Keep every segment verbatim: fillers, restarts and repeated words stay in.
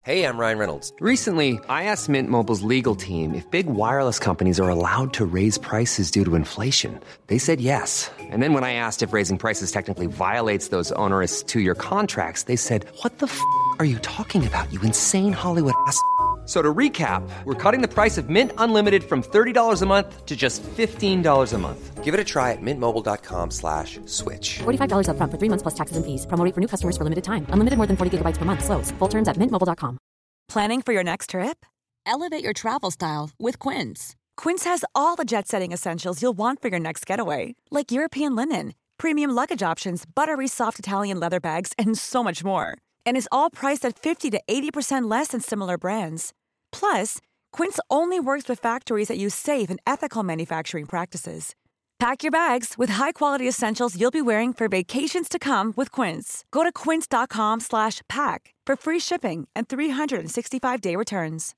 Hey, I'm Ryan Reynolds. Recently, I asked Mint Mobile's legal team if big wireless companies are allowed to raise prices due to inflation. They said yes. And then when I asked if raising prices technically violates those onerous two-year contracts, they said, what the f*** are you talking about, you insane Hollywood ass f- So to recap, we're cutting the price of Mint Unlimited from thirty dollars a month to just fifteen dollars a month. Give it a try at mintmobile.com slash switch. forty-five dollars up front for three months plus taxes and fees. Promo rate for new customers for limited time. Unlimited more than forty gigabytes per month. Slows full terms at mint mobile dot com. Planning for your next trip? Elevate your travel style with Quince. Quince has all the jet-setting essentials you'll want for your next getaway, like European linen, premium luggage options, buttery soft Italian leather bags, and so much more. And is all priced at fifty to eighty percent less than similar brands. Plus, Quince only works with factories that use safe and ethical manufacturing practices. Pack your bags with high-quality essentials you'll be wearing for vacations to come with Quince. Go to quince.com slash pack for free shipping and three sixty-five day returns.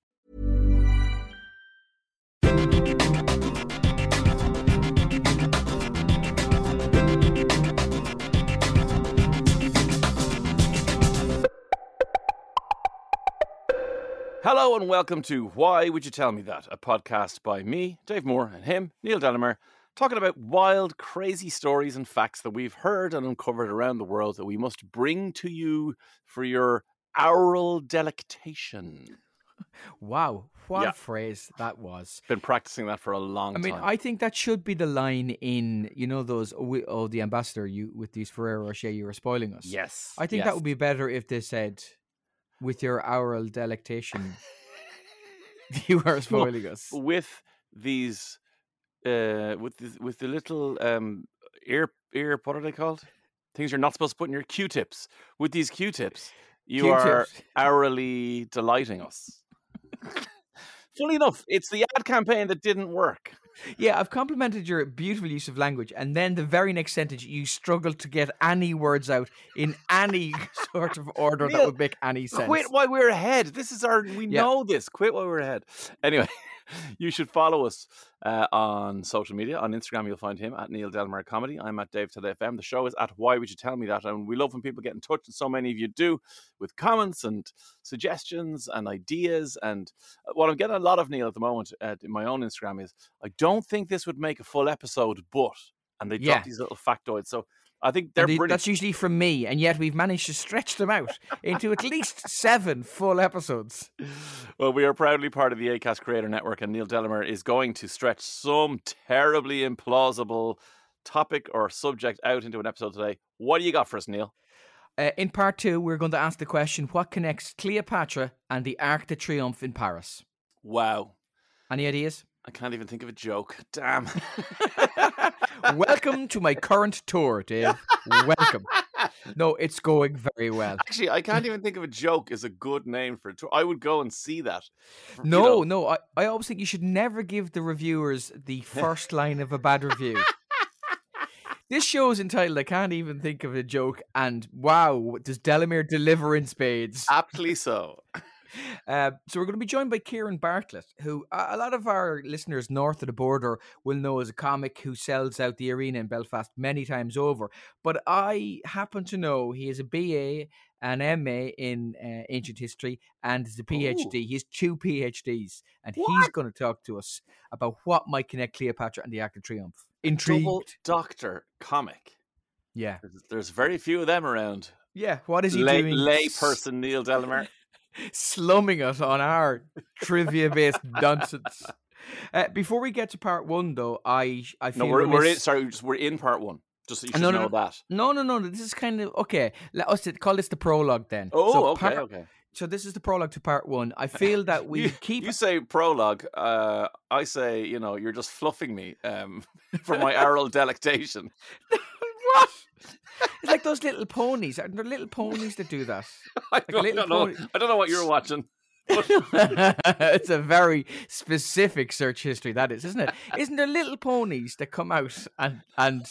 Hello and welcome to Why Would You Tell Me That? A podcast by me, Dave Moore, and him, Neil Delamere, talking about wild, crazy stories and facts that we've heard and uncovered around the world that we must bring to you for your oral delectation. Wow, what Yeah. a phrase that was. Been practicing that for a long I mean, time. I think that should be the line in, you know, those, oh, we- oh the ambassador, you with these Ferrero Rocher, you were spoiling us. Yes. I think yes. that would be better if they said, with your oral delectation, you are spoiling us. With these, uh, with the, with the little um, ear, ear, what are they called? Things you're not supposed to put in your Q-tips. With these Q-tips, you are Q-tips. hourly delighting us. Funny enough, it's the ad campaign that didn't work. Yeah, I've complimented your beautiful use of language, and then the very next sentence, you struggled to get any words out in any sort of order Neil, that would make any sense. Quit while we're ahead. This is our, we Yeah. know this. Quit while we're ahead. Anyway, you should follow us uh, on social media. On Instagram, you'll find him at Neil Delamere Comedy. I'm at Dave Today F M. The show is at Why Would You Tell Me That? And we love when people get in touch, and so many of you do, with comments and suggestions and ideas. And what I'm getting a lot of, Neil, at the moment uh, in my own Instagram is, I don't think this would make a full episode, but, and they drop Yeah. these little factoids. So I think they're And the- brilliant. that's usually from me, and yet we've managed to stretch them out into at least seven full episodes. Well, we are proudly part of the Acast Creator Network, and Neil Delamere is going to stretch some terribly implausible topic or subject out into an episode today. What do you got for us, Neil? Uh, in part two, we're going to ask the question, what connects Cleopatra and the Arc de Triomphe in Paris? Wow. Any ideas? I can't even think of a joke. Damn. Welcome to my current tour, Dave. Welcome. No, it's going very well. Actually, I can't even think of a joke is a good name for a tour. I would go and see that. You No, know. no, I, I always think you should never give the reviewers the first line of a bad review. This show is entitled I Can't Even Think of a Joke, and wow, does Delamere deliver in spades. Aptly so. Uh, so we're going to be joined by Kieran Bartlett, who a a lot of our listeners north of the border will know as a comic who sells out the arena in Belfast many times over. But I happen to know he is a B A, an M A in uh, ancient history, and is a PhD. He has two PhDs, and he's going to talk to us about what might connect Cleopatra and the Arc de Triomphe. Intrigued. Double doctor comic. Yeah. There's, there's very few of them around. Yeah, what is he Lay, doing? lay person Neil Delamere. Slumming it on our trivia-based nonsense. Uh, before we get to part one, though, I I feel No, we're, we're in. remiss- Sorry, just, we're in part one. Just so you should No, no, know no. that. No, no, no. This is kind of okay. Let us call this the prologue then. Oh, so okay, part- okay. So this is the prologue to part one. I feel that we you, keep. You say prologue. Uh, I say, you know, you're just fluffing me um, for my oral delectation. What? It's like those little ponies. Are there little ponies that do that? I Like a don't, little know. pony- I don't know what you're watching. It's a very specific search history, that is, isn't it? Isn't there little ponies that come out and and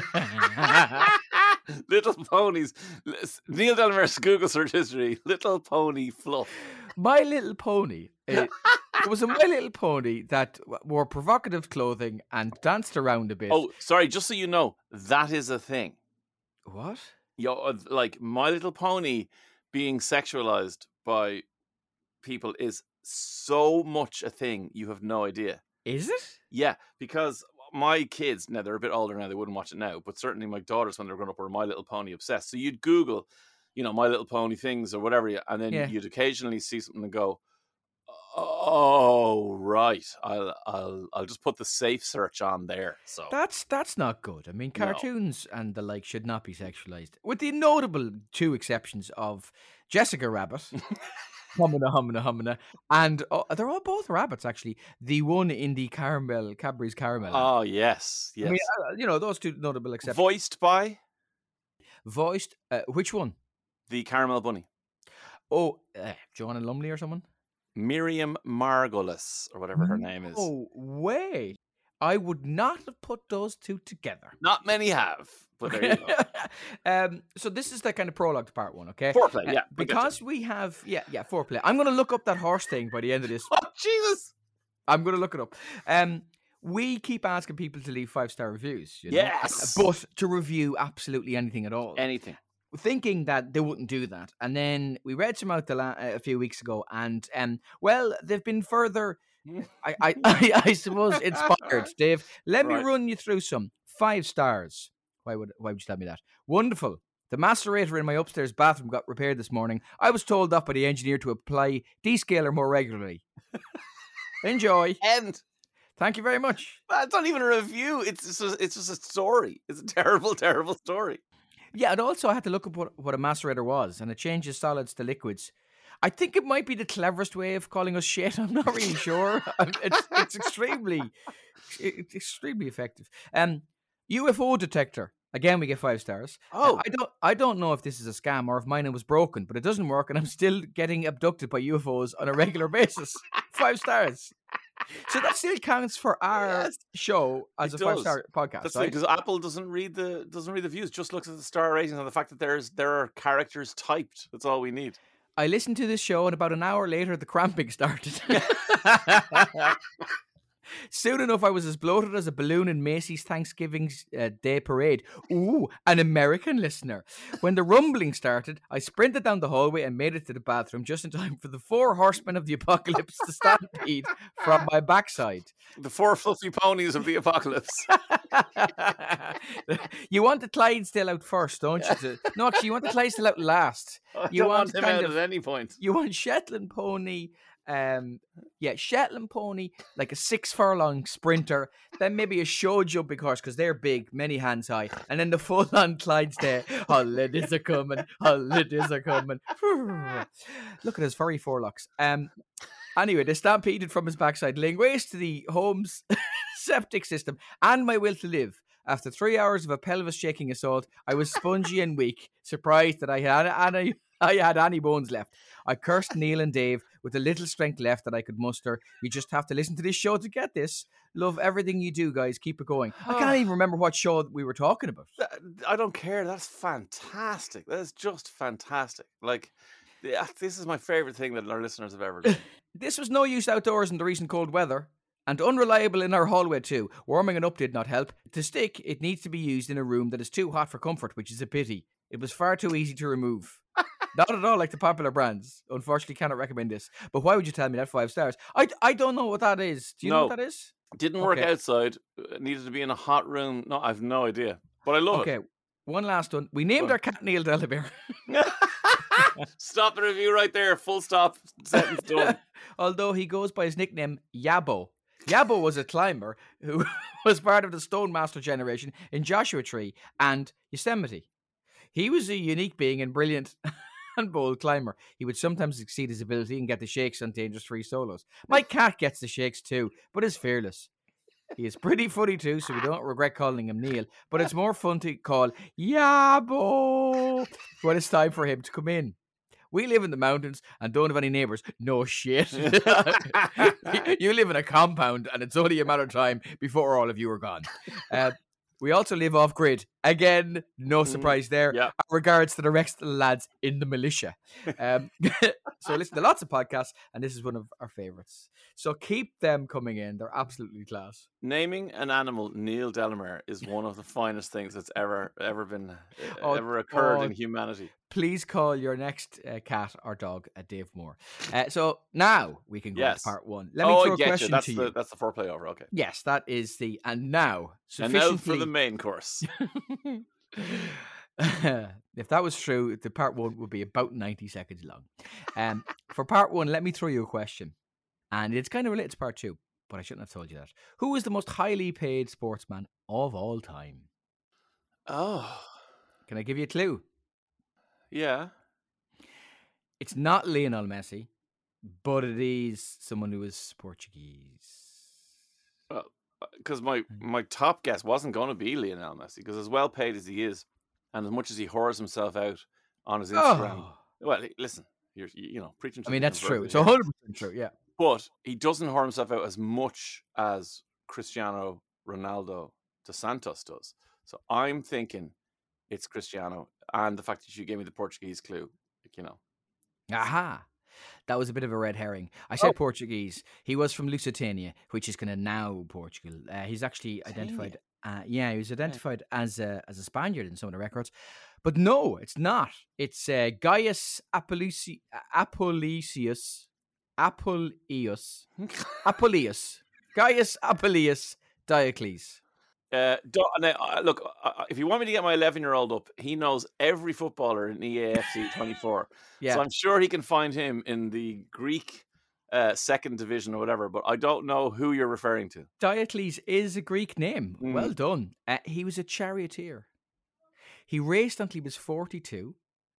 Little ponies. Neil Delamere's Google search history. Little pony fluff. My Little Pony. It, it was a My Little Pony that w- wore provocative clothing and danced around a bit. Oh, sorry. Just so you know, that is a thing. What? Yo, uh, like My Little Pony being sexualized by people is so much a thing you have no idea. Is it? Yeah, because my kids, now they're a bit older now, they wouldn't watch it now, but certainly my daughters when they were growing up were My Little Pony obsessed. So you'd Google, you know, My Little Pony things or whatever, and then Yeah. you'd occasionally see something and go, oh, right, I'll I'll I'll just put the safe search on there. So That's that's not good. I mean, No. cartoons and the like should not be sexualized, with the notable two exceptions of Jessica Rabbit, Humana Humana Humana, and oh, they're all both rabbits actually. The one in the caramel Cadbury's caramel. Oh, yes, I yes. mean, uh, you know, those two notable exceptions. Voiced by Voiced, uh, which one? the Caramel Bunny. Oh, uh, Joanna Lumley or someone? Miriam Margolis, or whatever her Mm-hmm. name is. Oh, way. I would not have put those two together. Not many have, but there you go. um, so this is the kind of prologue to part one, okay? Foreplay, Uh, yeah. I getcha. because we have, yeah, yeah, foreplay. I'm going to look up that horse thing by the end of this. Oh, Jesus. I'm going to look it up. Um, we keep asking people to leave five-star reviews. You know? Yes. But to review absolutely anything at all. Anything. Thinking that they wouldn't do that. And then we read some out the la- a few weeks ago, and, um, well, they've been further... I, I, I, I suppose inspired, Dave. Let Right. me run you through some. Five stars. Why would why would you tell me that? Wonderful. The macerator in my upstairs bathroom got repaired this morning. I was told off by the engineer to apply descaler more regularly. Enjoy. End. Thank you very much. That's not even a review. It's just a, it's just a story. It's a terrible, terrible story. Yeah, and also I had to look up what, what a macerator was, and it changes solids to liquids. I think it might be the cleverest way of calling us shit. I'm not really sure. It's, it's extremely, it's extremely effective. Um, U F O detector. Again, we get five stars. Oh. Uh, I don't, I don't know if this is a scam or if mine was broken, but it doesn't work, and I'm still getting abducted by U F Os on a regular basis. Five stars. So that still counts for our Yes, show as it a does. five-star podcast, That's right? because Apple doesn't read the doesn't read the views. Just looks at the star ratings and the fact that there's there are characters typed. That's all we need. I listened to this show, and about an hour later, the cramping started. Soon enough, I was as bloated as a balloon in Macy's Thanksgiving uh, Day Parade. Ooh, an American listener. When the rumbling started, I sprinted down the hallway and made it to the bathroom just in time for the four horsemen of the apocalypse to stampede from my backside. The four fluffy ponies of the apocalypse. You want the Clydesdale out first, don't you? To- no, actually, you want the Clydesdale out last. I You don't want want him kind out of- at any point. You want Shetland pony, um, yeah, Shetland pony, like a six furlong sprinter, then maybe a show jumping horse because they're big, many hands high, and then the full on Clydesdale. Holidays are coming, holidays are coming. Look at his furry forelocks. Um, anyway, they stampeded from his backside, laying waste to the home's septic system and my will to live. After three hours of a pelvis shaking assault, I was spongy and weak, surprised that I had any, I had any bones left. I cursed Neil and Dave with the little strength left that I could muster. You just have to listen to this show to get this. Love everything you do, guys. Keep it going. I can't even remember what show we were talking about. That- I don't care. That's fantastic. That is just fantastic. Like, yeah, this is my favorite thing that our listeners have ever done. This was no use outdoors in the recent cold weather. And unreliable in our hallway too. Warming it up did not help. To stick, it needs to be used in a room that is too hot for comfort, which is a pity. It was far too easy to remove. Not at all like the popular brands. Unfortunately, cannot recommend this. But why would you tell me that five stars? I, I don't know what that is. Do you know No. what that is? Didn't work Okay. outside. uh, Needed to be in a hot room. No, I've no idea. But I love Okay, one last one. We named Go our cat Neil Delabere. it. Stop the review right there. Full stop. Sentence done. Although he goes by his nickname Yabo. Yabo was a climber who was part of the Stonemaster generation in Joshua Tree and Yosemite. He was a unique being and brilliant and bold climber. He would sometimes exceed his ability and get the shakes on dangerous free solos. My cat gets the shakes too, but is fearless. He is pretty funny too, so we don't regret calling him Neil, but it's more fun to call Yabo when it's time for him to come in. We live in the mountains and don't have any neighbours. No shit. You live in a compound and it's only a matter of time before all of you are gone. Uh, we also live off grid. Again, no surprise there. yeah. Regards to the rest of the lads in the militia. Um, so listen to lots of podcasts, and this is one of our favourites. So keep them coming in. They're absolutely class. Naming an animal Neil Delamere is one of the finest things that's ever ever been uh, Oh, ever occurred oh, in humanity. Please call your next uh, cat or dog a Dave Moore. Uh, so now we can go Yes. to part one. Let me oh, throw I a get question you. That's to the you. that's the foreplay over. Okay. Yes, that is the and now And now sufficiently. for the main course. If that was true, the part one would be about ninety seconds long. Um, for part one, let me throw you a question, and it's kind of related to part two, but I shouldn't have told you that. Who is the most highly paid sportsman of all time? Oh, Can I give you a clue? yeah. It's not Lionel Messi, but it is someone who is Portuguese. Well, because my my top guess wasn't going to be Lionel Messi, because as well paid as he is, and as much as he whores himself out on his Instagram. Oh. Well, listen, you're you know preaching. To I mean, the that's true. converted It's here. one hundred percent true, yeah. But he doesn't whore himself out as much as Cristiano Ronaldo dos Santos does. So I'm thinking it's Cristiano, and the fact that you gave me the Portuguese clue, you know. Aha. That was a bit of a red herring. I said Oh. Portuguese. He was from Lusitania, which is kind of now Portugal. Uh, he's actually identified. Uh, yeah, he was identified as a as a Spaniard in some of the records, but no, it's not. It's uh, Gaius Apollusi- Apollisius, Apollius, Apollius, Gaius Apollius Diocles. Uh, do, now, uh, look, uh, if you want me to get my eleven-year-old up, he knows every footballer in E A F C twenty-four. Yeah. So I'm sure he can find him in the Greek uh, second division or whatever, but I don't know who you're referring to. Diocles is a Greek name. Mm. Well done. Uh, he was a charioteer. He raced until he was forty-two.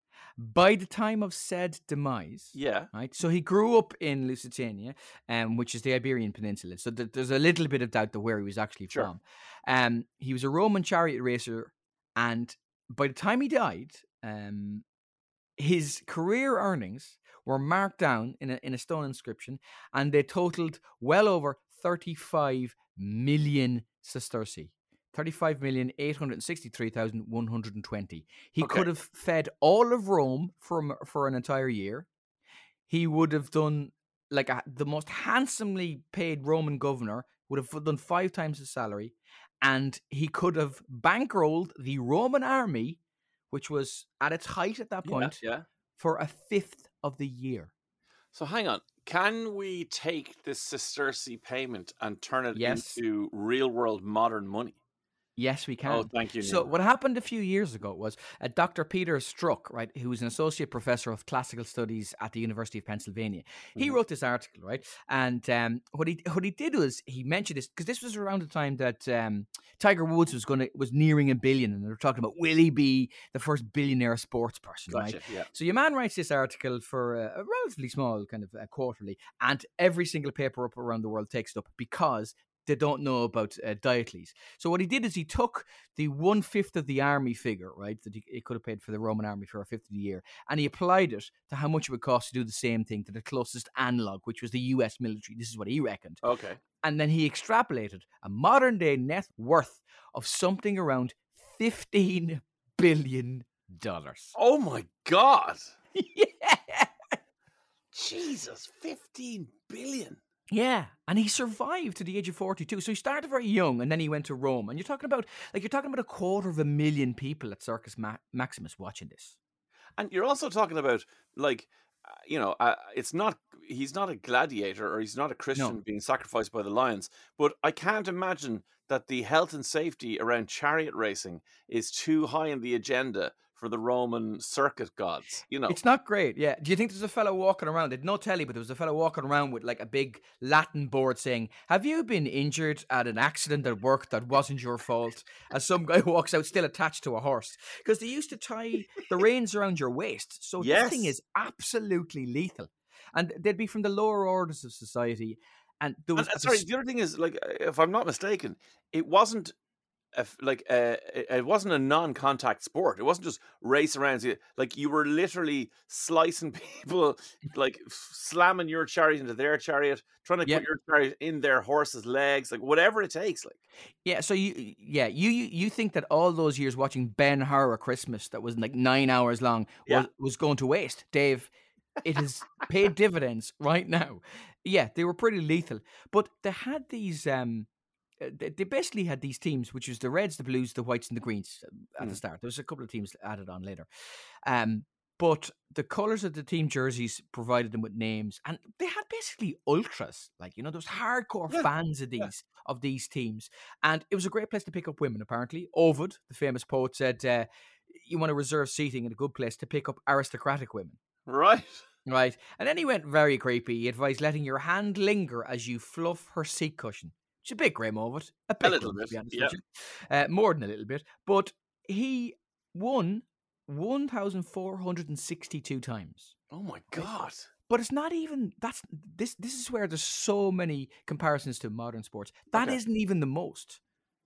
By the time of said demise, Yeah. right? So he grew up in Lusitania, um, which is the Iberian Peninsula. So th- there's a little bit of doubt to where he was actually Sure. from. Um, he was a Roman chariot racer, and by the time he died, um, his career earnings were marked down in a, in a stone inscription, and they totaled well over thirty-five million sesterci. thirty-five million eight hundred sixty-three thousand one hundred twenty. He Okay. could have fed all of Rome for for an entire year. He would have done like a, the most handsomely paid Roman governor would have done five times his salary, and he could have bankrolled the Roman army, which was at its height at that point, Yeah. yeah. for a fifth of the year. So hang on. Can we take this sesterce payment and turn it Yes. into real-world modern money? Yes, we can. Oh, thank you, So Neil. what happened a few years ago was uh, Doctor Peter Strzok, right, who was an associate professor of classical studies at the University of Pennsylvania. He Mhm. wrote this article, right, and um, what he what he did was he mentioned this because this was around the time that um, Tiger Woods was going to was nearing a billion, and they were talking about will he be the first billionaire sports person, Gotcha. right? Yeah. So your man writes this article for a, a relatively small kind of uh, quarterly, and every single paper up around the world takes it up because they don't know about uh, Diocles. So what he did is he took the one-fifth of the army figure, right, that he, he could have paid for the Roman army for a fifth of the year, and he applied it to how much it would cost to do the same thing to the closest analog, which was the U S military. This is what he reckoned. Okay. And then he extrapolated a modern-day net worth of something around fifteen billion dollars. Oh my God. Yeah. Jesus, fifteen billion. Yeah, and he survived to the age of forty-two. So he started very young, and then he went to Rome. And you're talking about, like, you're talking about a quarter of a million people at Circus Ma- Maximus watching this. And you're also talking about, like, uh, you know, uh, it's not, he's not a gladiator or he's not a Christian No. being sacrificed by the lions, but I can't imagine that the health and safety around chariot racing is too high in the agenda for the Roman circuit gods, you know. It's not great, yeah. Do you think there's a fellow walking around? There's no telly, but there was a fellow walking around with like a big Latin board saying, "Have you been injured at an accident at work that wasn't your fault?" As some guy walks out still attached to a horse. Because they used to tie the reins around your waist. So Yes. this thing is absolutely lethal. And they'd be from the lower orders of society. And there was And, uh, sorry, the other thing is, like, uh, if I'm not mistaken, it wasn't a, like uh, it, it wasn't a non-contact sport. It wasn't just race around. Like you were literally slicing people, like slamming your chariot into their chariot, trying to Yeah. put your chariot in their horse's legs, like whatever it takes. Like Yeah, so you, yeah, you you you think that all those years watching Ben-Hur Christmas that was like nine hours long Yeah. was, was going to waste, Dave? It has paid dividends right now. Yeah, they were pretty lethal, but they had these. Um, uh, they they basically had these teams, which was the Reds, the Blues, the Whites, and the Greens uh, at the Mm. start. There was a couple of teams added on later, um, but the colours of the team jerseys provided them with names, and they had basically ultras, like you know, those hardcore Yeah, fans of yeah. these of these teams, and it was a great place to pick up women. Apparently, Ovid, the famous poet, said, uh, "You want to reserve seating in a good place to pick up aristocratic women." Right. Right. And then he went very creepy. He advised letting your hand linger as you fluff her seat cushion. Which is a bit grim of it. A bit little grim, bit, to be honest yeah. with you. Uh, more than a little bit. But he won one thousand four hundred sixty-two times. Oh my God. But it's not even, that's, this This is where there's so many comparisons to modern sports. That Okay. isn't even the most.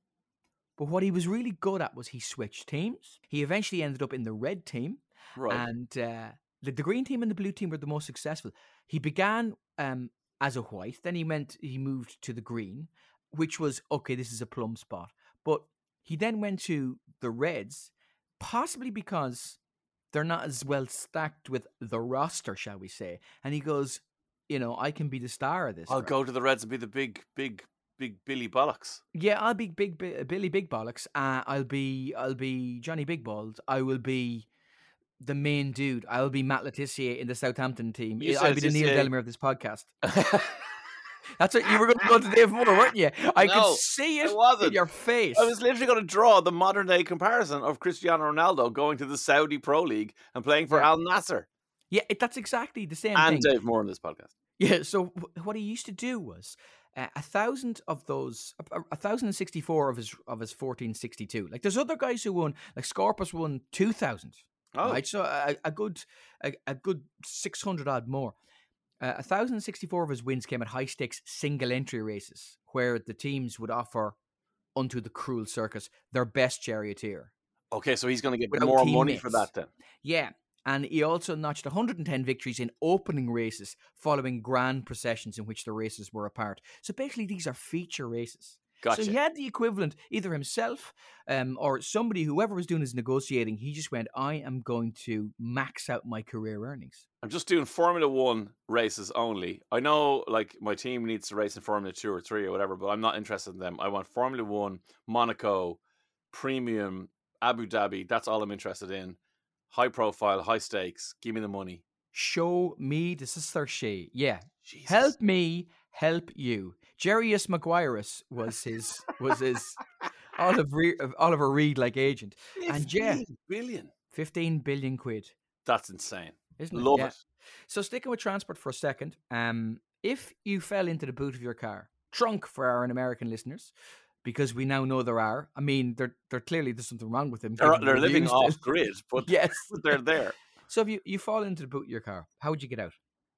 But what he was really good at was he switched teams. He eventually ended up in the red team. Right. And uh, the, the green team and the blue team were the most successful. He began um, as a white, then he went, he moved to the green, which was, okay, this is a plum spot. But he then went to the reds, possibly because they're not as well stacked with the roster, shall we say. And he goes, you know, I can be the star of this. I'll crowd. go to the Reds and be the big, big, big Billy Bollocks. Yeah, I'll be big, big Billy Big Bollocks. Uh, I'll be I'll be Johnny Big Balls. I will be the main dude. I'll be Matt Letizia in the Southampton team. You I'll said be the Neil Letizia- Delamere of this podcast. That's what you were going to go to Dave Moore, weren't you? I No, could see it I wasn't. in your face. I was literally going to draw the modern day comparison of Cristiano Ronaldo going to the Saudi Pro League and playing for Yeah. Al Nasser Yeah, it, that's exactly the same and thing. Dave Moore in this podcast. Yeah, so wh- what he used to do was uh, a thousand of those, a, a thousand and sixty-four of his of his fourteen sixty-two. Like there's other guys who won, like Scorpus won two thousand. Oh, Right, so a, a good a, a good six hundred odd more. Uh, one thousand sixty-four of his wins came at high stakes single entry races, where the teams would offer unto the cruel circus their best charioteer. okay. So he's going to get Without more money for teammates. that then. Yeah, and he also notched one hundred ten victories in opening races following grand processions in which the races were apart. So basically, these are feature races. Gotcha. So he had the equivalent, either himself um, or somebody, whoever was doing his negotiating, he just went, I am going to max out my career earnings. I'm just doing Formula One races only. I know, like, my team needs to race in Formula Two or Three or whatever, but I'm not interested in them. I want Formula One, Monaco, Premium, Abu Dhabi. That's all I'm interested in. High profile, high stakes. Give me the money. Show me the sister she. Yeah. Jesus. Help me, help you. Jarius Maguireus was his was his Oliver Reed, Oliver Reed like agent. And yeah, fifteen billion. fifteen billion quid. That's insane. Isn't it? Love Yeah. it. So sticking with transport for a second, um, if you fell into the boot of your car, trunk for our American listeners, because we now know there are. I mean, there there clearly there's something wrong with them. They're, given the they're living reviews off that- grid, but Yes. they're there. So if you, you fall into the boot of your car, how would you get out?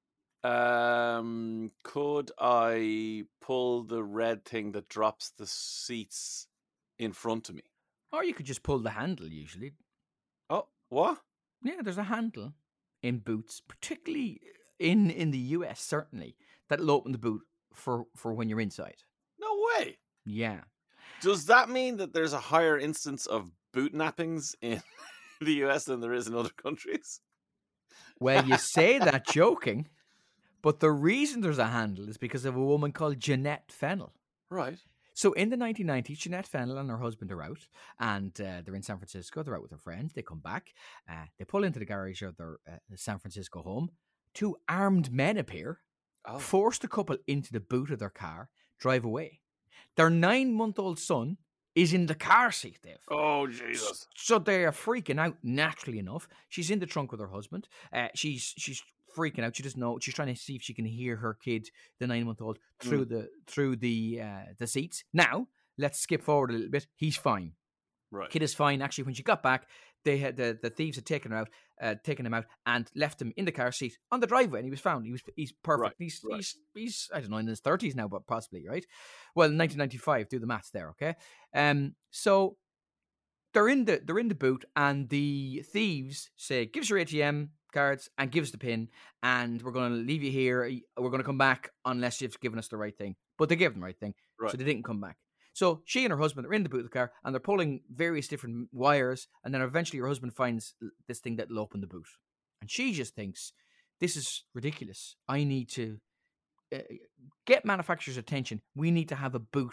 Um, could I pull the red thing that drops the seats in front of me? Or you could just pull the handle usually. Oh, what? Yeah, there's a handle in boots, particularly in, in the U S, certainly, that'll open the boot for, for when you're inside. No way. Yeah. Does that mean that there's a higher instance of boot nappings in the U S than there is in other countries? Well, you say that joking, but the reason there's a handle is because of a woman called Jeanette Fennell. Right. So in the nineteen nineties, Jeanette Fennell and her husband are out, and uh, they're in San Francisco. They're out with their friends. They come back. Uh, they pull into the garage of their uh, San Francisco home. Two armed men appear, Oh. force the couple into the boot of their car, drive away. Their nine-month-old son is in the car seat, Dave. Oh, Jesus. So they are freaking out, naturally enough. She's in the trunk with her husband. Uh, she's she's freaking out. She doesn't know. She's trying to see if she can hear her kid, the nine-month-old, through the through the uh, the seats. Now, let's skip forward a little bit. He's fine. Right. Kid is fine. Actually, when she got back, they had the, the thieves had taken her out. uh, taken him out and left him in the car seat on the driveway, and he was found. He was he's perfect. Right, he's right. he's he's I don't know, in his thirties now, but possibly, right? Well, nineteen ninety-five. Do the maths there, okay? Um, so they're in the they're in the boot, and the thieves say, "Give us your A T M cards and give us the pin, and we're going to leave you here. We're going to come back unless you've given us the right thing." But they gave them the right thing, Right. so they didn't come back. So she and her husband are in the boot of the car, and they're pulling various different wires, and then eventually her husband finds this thing that'll open the boot. And she just thinks, this is ridiculous. I need to uh, get manufacturers' attention. We need to have a boot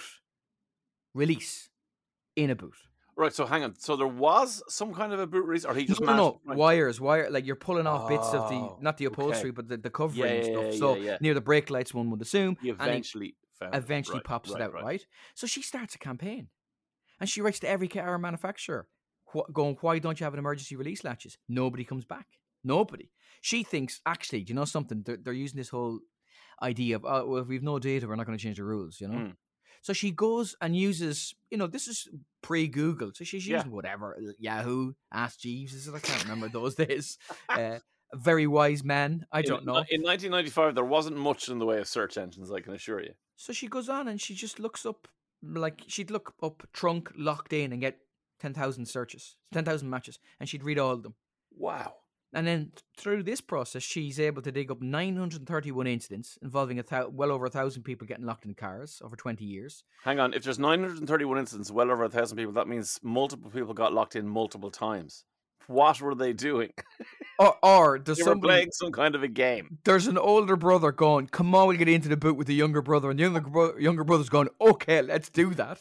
release in a boot. Right, so hang on. So there was some kind of a boot release, or he just no, no, managed no. to- wires, wire, like you're pulling off bits of the, Oh, not the upholstery, okay. but the, the covering Yeah, and stuff. yeah, so yeah, yeah. near the brake lights, one would assume. He and he- eventually found it. eventually Right, pops right, it out, right. right. So she starts a campaign, and she writes to every car manufacturer, wh- going, "Why don't you have an emergency release latches?" Nobody comes back. Nobody. She thinks, actually, do you know something? They're, they're using this whole idea of, oh, well, if we've no data, we're not going to change the rules, you know? Mm. So she goes and uses, you know, this is pre-Google, so she's Yeah. using whatever, Yahoo, Ask Jeeves, is it? I can't remember those days. Uh, a very wise man, I don't in, know. In nineteen ninety-five, there wasn't much in the way of search engines, I can assure you. So she goes on and she just looks up, like, she'd look up trunk locked in and get ten thousand searches, ten thousand matches, and she'd read all of them. Wow. And then through this process, she's able to dig up nine hundred thirty-one incidents involving a thou- well over a thousand people getting locked in cars over twenty years. Hang on, if there's nine hundred thirty-one incidents, well over a thousand people, that means multiple people got locked in multiple times. What were they doing? Or, or there's They were somebody, playing some kind of a game. there's an older brother going, "Come on, we'll get into the boot with the younger brother," and the younger, bro- younger brother's going, "Okay, let's do that."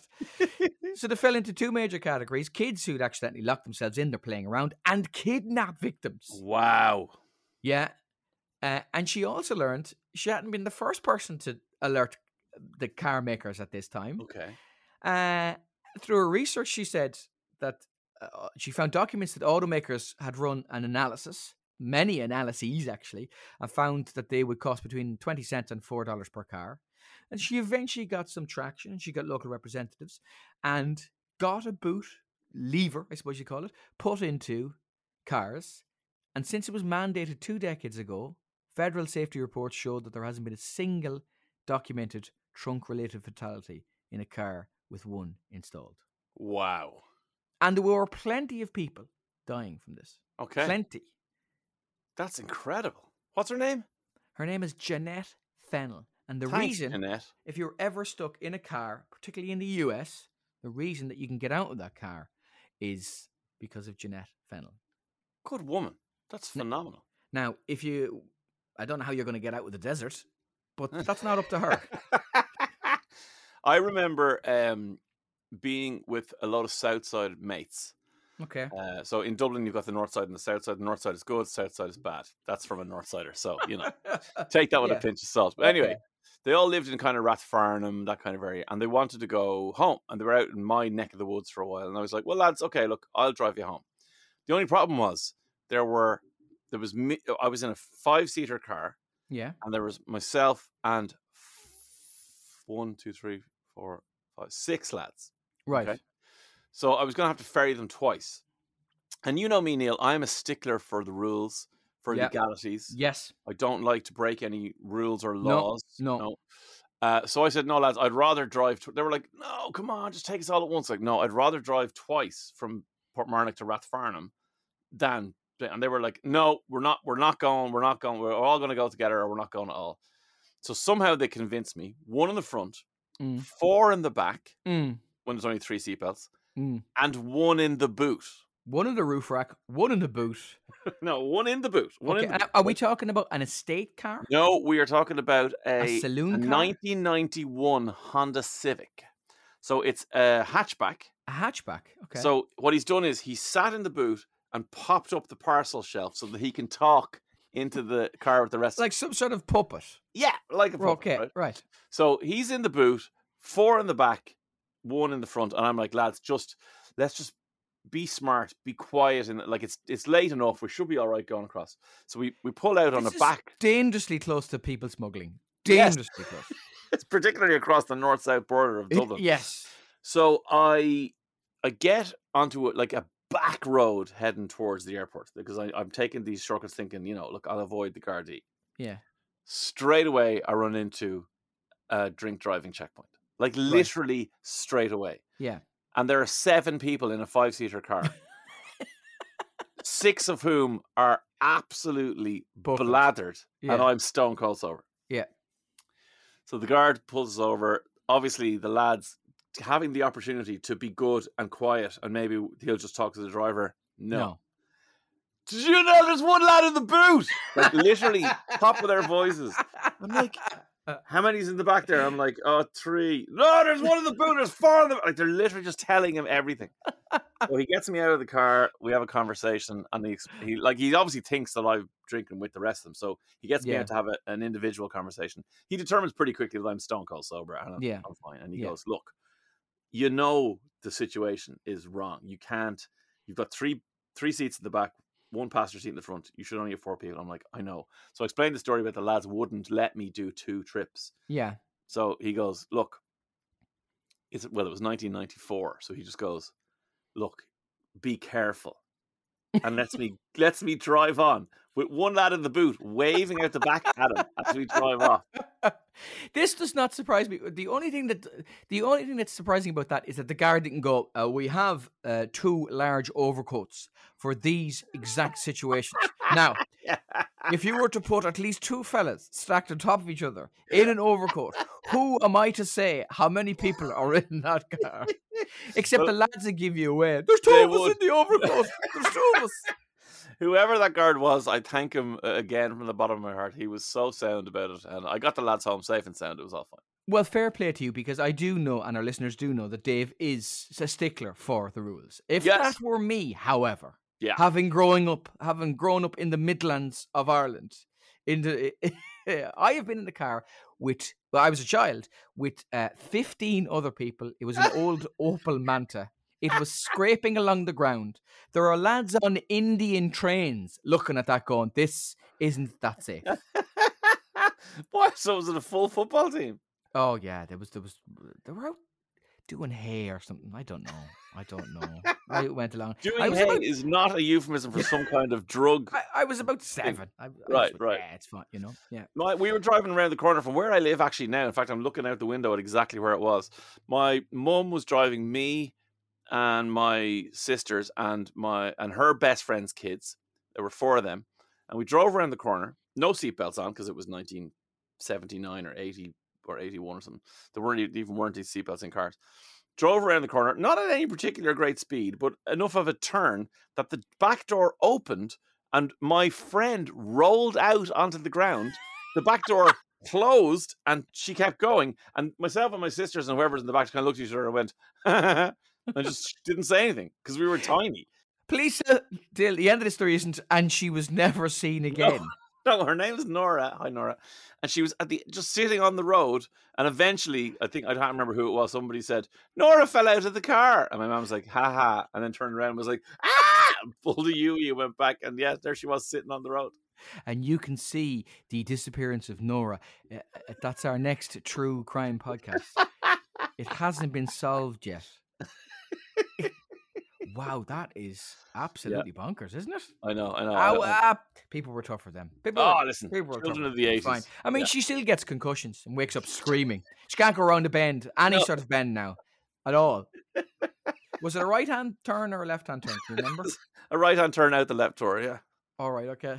So they fell into two major categories: kids who'd accidentally locked themselves in, they're playing around, and kidnap victims. Wow. Yeah. Uh, and she also learned she hadn't been the first person to alert the car makers at this time. Okay. Uh, through her research, she said that uh, she found documents that automakers had run an analysis, many analyses actually, and found that they would cost between twenty cents and four dollars per car. And she eventually got some traction, and she got local representatives and got a boot lever, I suppose you call it, put into cars. And since it was mandated two decades ago, federal safety reports showed that there hasn't been a single documented trunk-related fatality in a car with one installed. Wow. And there were plenty of people dying from this. Okay. Plenty. That's incredible. What's her name? Her name is Jeanette Fennell. And the Thanks, reason, Jeanette. if you're ever stuck in a car, particularly in the U S, the reason that you can get out of that car is because of Jeanette Fennell. Good woman. That's phenomenal. Now, if you, I don't know how you're going to get out of the desert, but that's not up to her. I remember um, being with a lot of Southside mates. Okay. Uh, so in Dublin, you've got the North Side and the South Side. The North Side is good, South Side is bad. That's from a North Sider. So, you know, take that with Yeah. a pinch of salt. But anyway, Okay. they all lived in kind of Rathfarnham, that kind of area, and they wanted to go home. And they were out in my neck of the woods for a while. And I was like, well, lads, okay, look, I'll drive you home. The only problem was there were, there was, me, I was in a five-seater car, Yeah. and there was myself and f- one, two, three, four, five, six lads. Right. Okay. So I was going to have to ferry them twice. And you know me, Neil, I'm a stickler for the rules, for Yeah. legalities. Yes. I don't like to break any rules or No, laws. no. Uh, so I said, no, lads, I'd rather drive. Tw-. They were like, no, come on, just take us all at once. Like, no, I'd rather drive twice from Portmarnock to Rathfarnham than. And they were like, no, we're not, we're not going, we're not going, we're all going to go together, or we're not going at all. So somehow they convinced me. One in the front, Mm. four in the back, Mm. when there's only three seatbelts, Mm. and one in the boot. One in the roof rack, one in the boot. No, one in the boot. One Okay, in the and boot. are we talking about an estate car? No, we are talking about a, A saloon a car? nineteen ninety-one Honda Civic. So it's a hatchback. A hatchback. Okay. So what he's done is he sat in the boot and popped up the parcel shelf so that he can talk into the car with the rest. like some sort of puppet. Yeah, like a puppet, Okay, right? right. So he's in the boot, four in the back, one in the front, and I'm like, lads, just let's just be smart, be quiet, and like it's it's late enough. We should be all right going across. So we, we pull out on This the is back. dangerously close to people smuggling. Yes. Dangerously close. It's particularly across the north-south border of Dublin. Yes. So I I get onto it like a back road heading towards the airport because I, I'm taking these shortcuts thinking, you know, look, I'll avoid the Gardaí. Yeah. Straight away, I run into a drink driving checkpoint. Like literally right. straight away. Yeah. And there are seven people in a five-seater car. Six of whom are absolutely Buffed. blathered. Yeah. And I'm stone cold sober. Yeah. So the guard pulls us over. Obviously, the lads having the opportunity to be good and quiet and maybe he'll just talk to the driver. No. no. Did you know there's one lad in the boot? Like literally top of their voices. I'm like, how many's in the back there? I'm like, oh, three. No, there's one in the boot. There's four in the like. They're literally just telling him everything. So he gets me out of the car. We have a conversation, and he, he like he obviously thinks that I'm drinking with the rest of them. So he gets me yeah. out to have a, an individual conversation. He determines pretty quickly that I'm stone cold sober, and I'm, yeah. I'm fine. And he yeah. goes, look, you know the situation is wrong. You can't. You've got three three seats in the back. One passenger seat in the front. You should only have four people. I'm like, I know. So I explained the story about the lads wouldn't let me do two trips. Yeah. So he goes, look, it's well, it was nineteen ninety-four. So he just goes, look, be careful, and lets me lets me drive on with one lad in the boot waving out the back at him as we drive off. This does not surprise me. The only thing that the only thing that's surprising about that is that the guard didn't go, uh, we have uh, two large overcoats for these exact situations. Now, yeah. if you were to put at least two fellas stacked on top of each other in an overcoat, who am I to say how many people are in that car? Except well, the lads that give you away. There's two of us would. in the overcoat. There's two of us. Whoever that guard was, I thank him again from the bottom of my heart. He was so sound about it, and I got the lads home safe and sound. It was all fine. Well, fair play to you, because I do know, and our listeners do know, that Dave is a stickler for the rules. If yes. that were me, however, yeah. having growing up, having grown up in the Midlands of Ireland, in the, I have been in the car with, well, I was a child, with uh, fifteen other people. It was an old Opel Manta. It was scraping along the ground. There are lads on Indian trains looking at that going, this isn't that safe. Boy, so was it a full football team? Oh, yeah. There was, there was, they were out doing hay or something. I don't know. I don't know. I went along. Doing hay about, is not a euphemism for some kind of drug. I, I was about seven. I, I right, was, right. Yeah, it's fine, you know. Yeah. My, we were driving around the corner from where I live actually now. In fact, I'm looking out the window at exactly where it was. My mum was driving me and my sisters and my and her best friend's kids. There were four of them, and we drove around the corner. No seatbelts on because it was nineteen seventy-nine or eighty or eighty-one or something. There weren't even weren't these seatbelts in cars. Drove around the corner, not at any particular great speed, but enough of a turn that the back door opened and my friend rolled out onto the ground. The back door closed and she kept going. And myself and my sisters and whoever's in the back kind of looked at each other and went, I just didn't say anything because we were tiny. Please, uh, Dale, the end of the story isn't, and she was never seen again. No, no, her name is Nora. Hi, Nora. And she was at the just sitting on the road. And eventually, I think, I can't remember who it was, somebody said, Nora fell out of the car. And my mom was like, ha ha. And then turned around and was like, ah! Pulled a U-E and went back. And yeah, there she was sitting on the road. And you can see the disappearance of Nora. Uh, that's our next true crime podcast. It hasn't been solved yet. Wow, that is absolutely yeah. bonkers, isn't it? I know, I know. Oh, I know. Uh, people were tough for them. People oh, were, listen, people were children tough of the eighties. Fine. I mean, yeah. she still gets concussions and wakes up screaming. She can't go around a bend, any no. sort of bend now, at all. Was it a right-hand turn or a left-hand turn? Do you remember? A right-hand turn out the left door, yeah. All right, okay.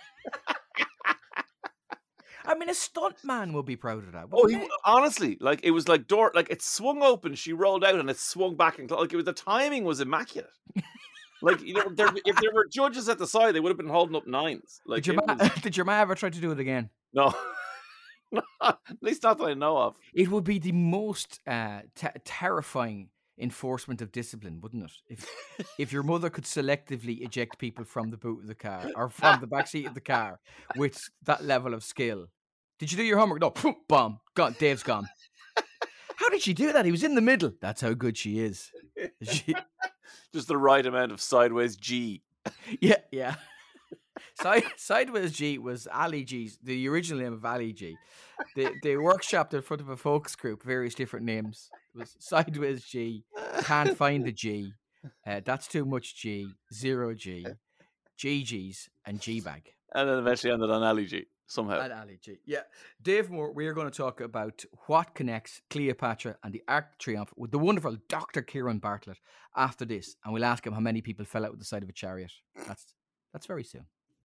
I mean, a stunt man would be proud of that. Oh, he, honestly, like it was like door, like it swung open, she rolled out, and it swung back and like it was the timing was immaculate. Like you know, there, if there were judges at the side, they would have been holding up nines. Like, did your, ma- was... did your ma ever try to do it again? No, at least not that I know of. It would be the most uh, te- terrifying enforcement of discipline, wouldn't it? If if your mother could selectively eject people from the boot of the car or from the back seat of the car with that level of skill. Did you do your homework? No, poof, bomb. Gone. Dave's gone. How did she do that? He was in the middle. That's how good she is. She... Just the right amount of sideways G. Yeah, yeah. Side, sideways G was Ali G's, the original name of Ali G. They, they workshopped in front of a folks group, various different names. It was Sideways G, Can't Find the G, Uh, that's too much G, zero G, G Gs, and G bag. And then eventually ended on Ali G somehow. And Ali G. Yeah. Dave Moore, we are going to talk about what connects Cleopatra and the Arc de Triomphe with the wonderful Doctor Kieran Bartlett after this. And we'll ask him how many people fell out with the side of a chariot. That's that's very soon.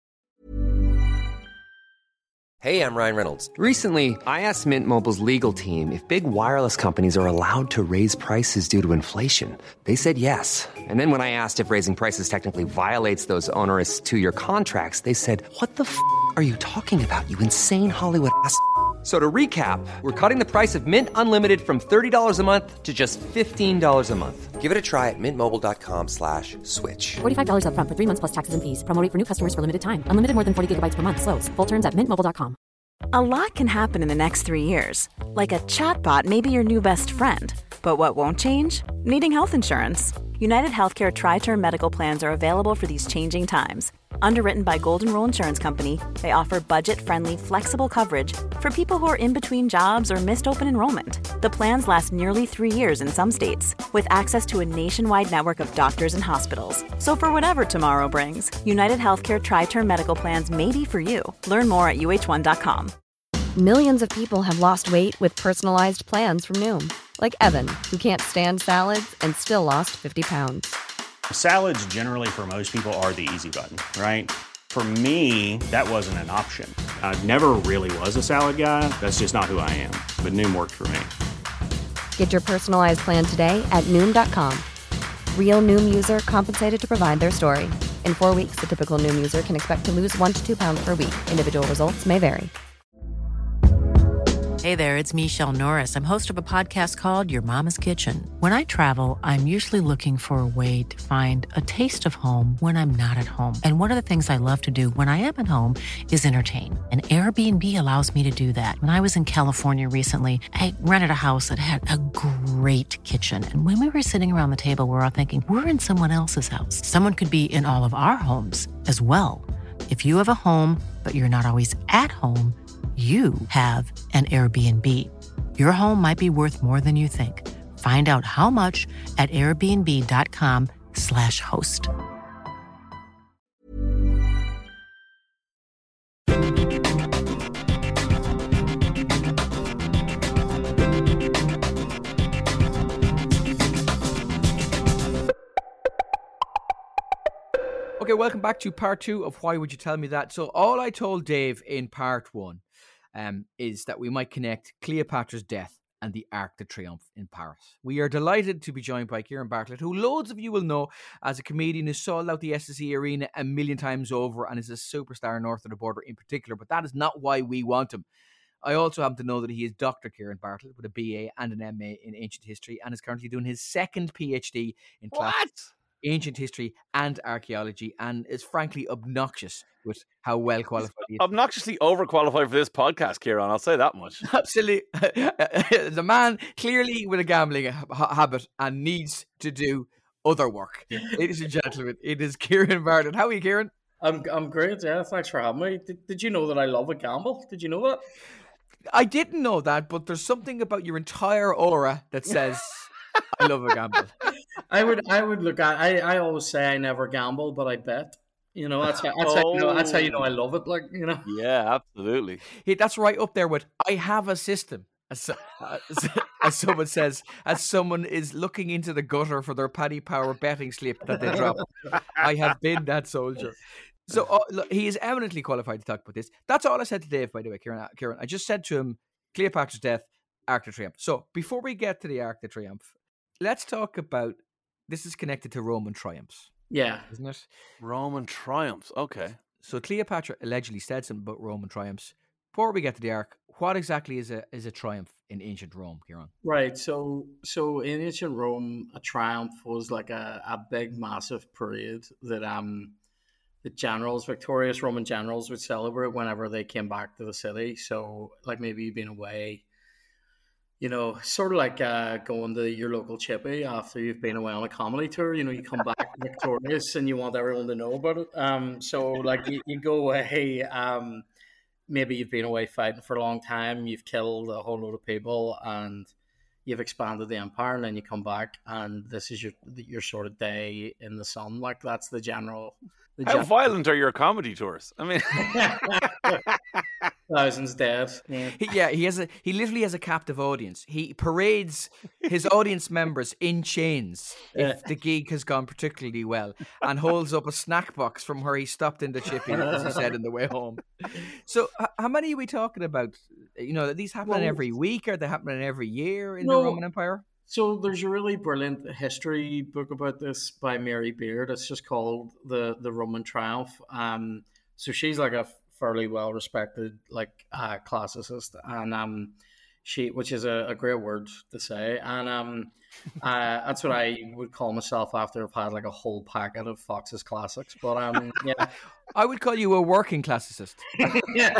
Hey, I'm Ryan Reynolds. Recently, I asked Mint Mobile's legal team if big wireless companies are allowed to raise prices due to inflation. They said yes. And then when I asked if raising prices technically violates those onerous two-year contracts, they said, "What the f*** are you talking about, you insane Hollywood ass?" So to recap, we're cutting the price of Mint Unlimited from thirty dollars a month to just fifteen dollars a month. Give it a try at mintmobile.com slash switch. forty-five dollars up front for three months plus taxes and fees. Promo rate for new customers for limited time. Unlimited more than forty gigabytes per month. Slows full terms at mint mobile dot com. A lot can happen in the next three years. Like a chatbot may be your new best friend. But what won't change? Needing health insurance. United Healthcare Tri-Term Medical Plans are available for these changing times. Underwritten by Golden Rule Insurance Company, they offer budget-friendly, flexible coverage for people who are in between jobs or missed open enrollment. The plans last nearly three years in some states, with access to a nationwide network of doctors and hospitals. So for whatever tomorrow brings, United Healthcare Tri-Term Medical Plans may be for you. Learn more at U H one dot com. Millions of people have lost weight with personalized plans from Noom. Like Evan, who can't stand salads and still lost fifty pounds. Salads generally for most people are the easy button, right? For me, that wasn't an option. I never really was a salad guy. That's just not who I am. But Noom worked for me. Get your personalized plan today at Noom dot com. Real Noom user compensated to provide their story. In four weeks, the typical Noom user can expect to lose one to two pounds per week. Individual results may vary. Hey there, it's Michelle Norris. I'm host of a podcast called Your Mama's Kitchen. When I travel, I'm usually looking for a way to find a taste of home when I'm not at home. And one of the things I love to do when I am at home is entertain. And Airbnb allows me to do that. When I was in California recently, I rented a house that had a great kitchen. And when we were sitting around the table, we were all thinking, we're in someone else's house. Someone could be in all of our homes as well. If you have a home, but you're not always at home, you have an Airbnb. Your home might be worth more than you think. Find out how much at airbnb.com slash host. Okay, welcome back to part two of Why Would You Tell Me That? So all I told Dave in part one um, is that we might connect Cleopatra's death and the Arc de Triomphe in Paris. We are delighted to be joined by Kieran Bartlett, who loads of you will know as a comedian who sold out the S S E Arena a million times over and is a superstar north of the border in particular, but that is not why we want him. I also happen to know that he is Doctor Kieran Bartlett with a B A and an M A in ancient history and is currently doing his second PhD in class. What? Ancient history and archaeology, and is frankly obnoxious with how well qualified he is. Obnoxiously overqualified for this podcast, Kieran. I'll say that much. Absolutely. The man clearly with a gambling ha- habit and needs to do other work. Ladies and gentlemen, it is Kieran Bartlett. How are you, Kieran? I'm I'm great, yeah. Thanks for having me. Did, did you know that I love a gamble? Did you know that? I didn't know that, but there's something about your entire aura that says I love a gamble. I would I would look at I, I always say I never gamble, but I bet. You know, that's how, that's, oh. how you know, that's how you know I love it, like, you know. Yeah, absolutely. Hey, that's right up there with I have a system. As, as, as someone says, as someone is looking into the gutter for their Paddy Power betting slip that they drop. I have been that soldier. So uh, look, he is eminently qualified to talk about this. That's all I said to Dave, by the way, Kieran. Kieran, I just said to him, Cleopatra's death, Arc de Triomphe. So before we get to the Arc de Triomphe, let's talk about, this is connected to Roman triumphs. Yeah. Isn't it? Roman triumphs, okay. So Cleopatra allegedly said something about Roman triumphs. Before we get to the Ark, what exactly is a is a triumph in ancient Rome, Kieran? Right. So so in ancient Rome, a triumph was like a, a big, massive parade that um the generals, victorious Roman generals, would celebrate whenever they came back to the city. So like maybe you've been away, you know, sort of like uh, going to your local chippy after you've been away on a comedy tour. You know, you come back victorious and you want everyone to know about it. Um, so like you, you go away. Um, maybe you've been away fighting for a long time. You've killed a whole load of people, and you've expanded the empire, and then you come back, and this is your your sort of day in the sun. Like that's the general. The How general... violent are your comedy tours? I mean, thousands dead. Yeah. He, yeah, he has a he literally has a captive audience. He parades his audience members in chains if Yeah. the gig has gone particularly well, and holds up a snack box from where he stopped in the chippy, as he said, on the way home. So, h- how many are we talking about? You know, are these happening Well, every week? Are they happening every year in No. the Roman Empire? So there's a really brilliant history book about this by Mary Beard. It's just called the the Roman Triumph. Um, so she's like a fairly well respected like uh, classicist, and um, she which is a, a great word to say, and um, uh, that's what I would call myself after I've had like a whole packet of Fox's classics. But um, yeah. I would call you a working classicist. Yeah.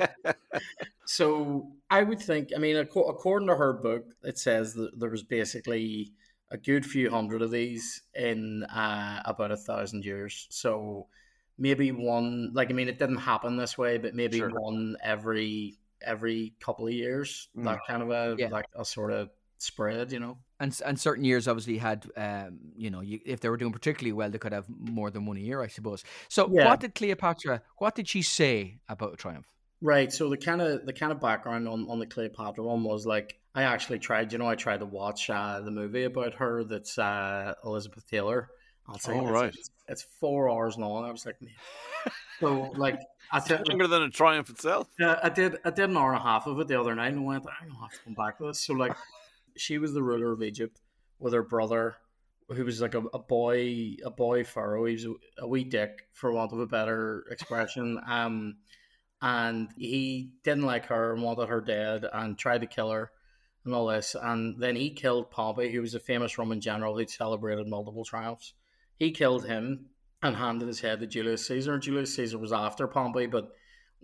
So I would think, I mean, ac- according to her book, it says that there was basically a good few hundred of these in uh, about a thousand years. So maybe one, like, I mean, it didn't happen this way, but maybe Sure. one every every couple of years. Mm. That kind of a Yeah. like a sort of spread, you know. And and certain years obviously had, um, you know, you, if they were doing particularly well, they could have more than one a year, I suppose. So, Yeah. what did Cleopatra? What did she say about Triumph? Right. So the kind of the kind of background on, on the Cleopatra one was like I actually tried. You know, I tried to watch uh, the movie about her. That's uh, Elizabeth Taylor. I'll say Oh, it's, right. it's, it's four hours long. I was like, man. So like I did, longer than a Triumph itself. uh, I did I did an hour and a half of it the other night, and I went, I don't have to come back to this. So like, she was the ruler of Egypt with her brother, who was like a, a boy a boy pharaoh. He was a, a wee dick, for want of a better expression. Um. And he didn't like her and wanted her dead and tried to kill her and all this. And then he killed Pompey, who was a famous Roman general who'd celebrated multiple triumphs. He killed him and handed his head to Julius Caesar. And Julius Caesar was after Pompey, but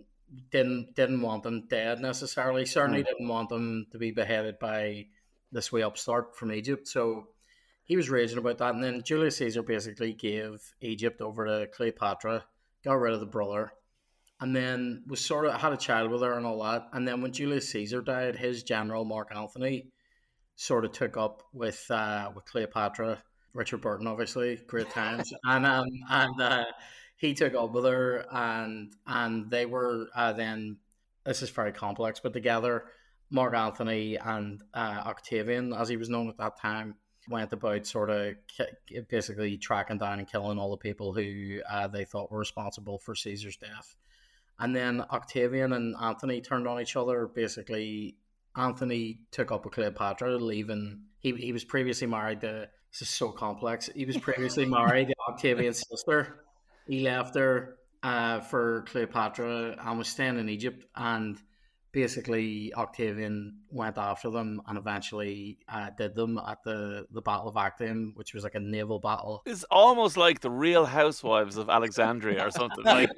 didn't didn't want him dead necessarily. Certainly didn't want him to be beheaded by this wee upstart from Egypt. So he was raging about that. And then Julius Caesar basically gave Egypt over to Cleopatra, got rid of the brother, and then was sort of had a child with her and all that. And then when Julius Caesar died, his general Mark Antony sort of took up with uh, with Cleopatra. Richard Burton, obviously, great times, and um, and uh, he took up with her, and and they were uh, then. This is very complex, but together, Mark Antony and uh, Octavian, as he was known at that time, went about sort of ki- basically tracking down and killing all the people who uh, they thought were responsible for Caesar's death. And then Octavian and Antony turned on each other. Basically, Antony took up with Cleopatra, leaving. He he was previously married to. This is so complex. He was previously married to Octavian's sister. He left her uh, for Cleopatra and was staying in Egypt. And basically, Octavian went after them and eventually uh, did them at the, the Battle of Actium, which was like a naval battle. It's almost like the Real Housewives of Alexandria or something. Like,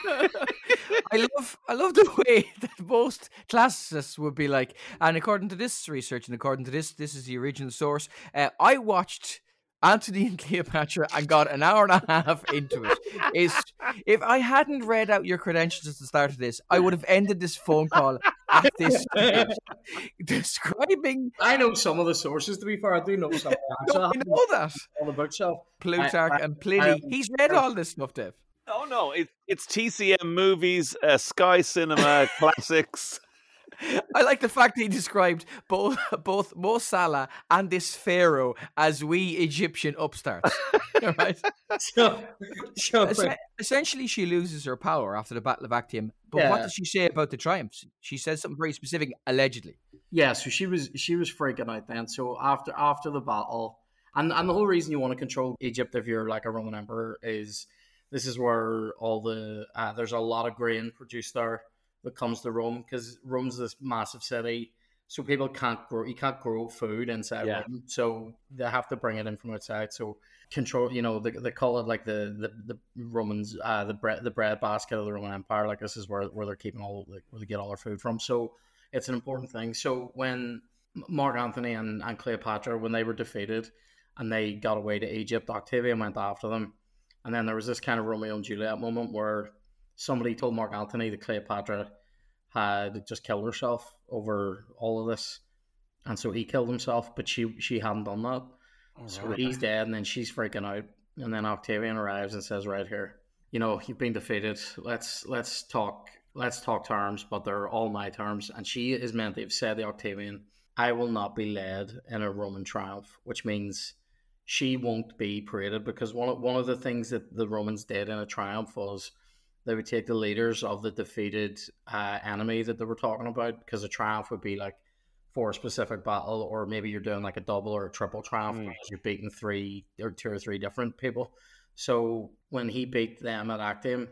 I love I love the way that most classicists would be like, and according to this research and according to this, this is the original source. Uh, I watched Antony and Cleopatra and got an hour and a half into it. Is if I hadn't read out your credentials at the start of this, I would have ended this phone call at this stage, describing. I know some of the sources, to be fair. I do know some. No, I know that On the bookshelf. Plutarch I- I- and Pliny. I- He's read all this stuff, Dave. oh no, it, it's T C M movies, uh, Sky Cinema classics. I like the fact that he described both both Mo Salah and this pharaoh as we Egyptian upstarts. Right? So, so, Es- Essentially, she loses her power after the Battle of Actium. But what Yeah. does she say about the triumphs? She says something very specific, allegedly. yeah, so she was she was freaking out then. So after after the battle, and and the whole reason you want to control Egypt if you're like a Roman emperor is this is where all the uh, there's a lot of grain produced there that comes to Rome, because Rome's this massive city, so people can't grow you can't grow food inside Yeah. Rome, so they have to bring it in from outside. So control, you know, they, they call it like the the, the Romans uh, the bread the bread basket of the Roman Empire. Like this is where where they're keeping all like, where they get all their food from. So it's an important thing. So when Mark Antony and, and Cleopatra, when they were defeated and they got away to Egypt, Octavian went after them, and then there was this kind of Romeo and Juliet moment where somebody told Mark Antony that Cleopatra had just killed herself over all of this, and so he killed himself, but she she hadn't done that. Oh, so right. he's dead, and then she's freaking out, and then Octavian arrives and says, "Right here, you know, you've been defeated. Let's let's talk. Let's talk terms, but they're all my terms." And she is meant to have said to Octavian, "I will not be led in a Roman triumph," which means she won't be paraded, because one of, one of the things that the Romans did in a triumph was they would take the leaders of the defeated uh, enemy that they were talking about, because a triumph would be like for a specific battle, or maybe you're doing like a double or a triple triumph mm. because you're beating three or two or three different people. So when he beat them at Actium,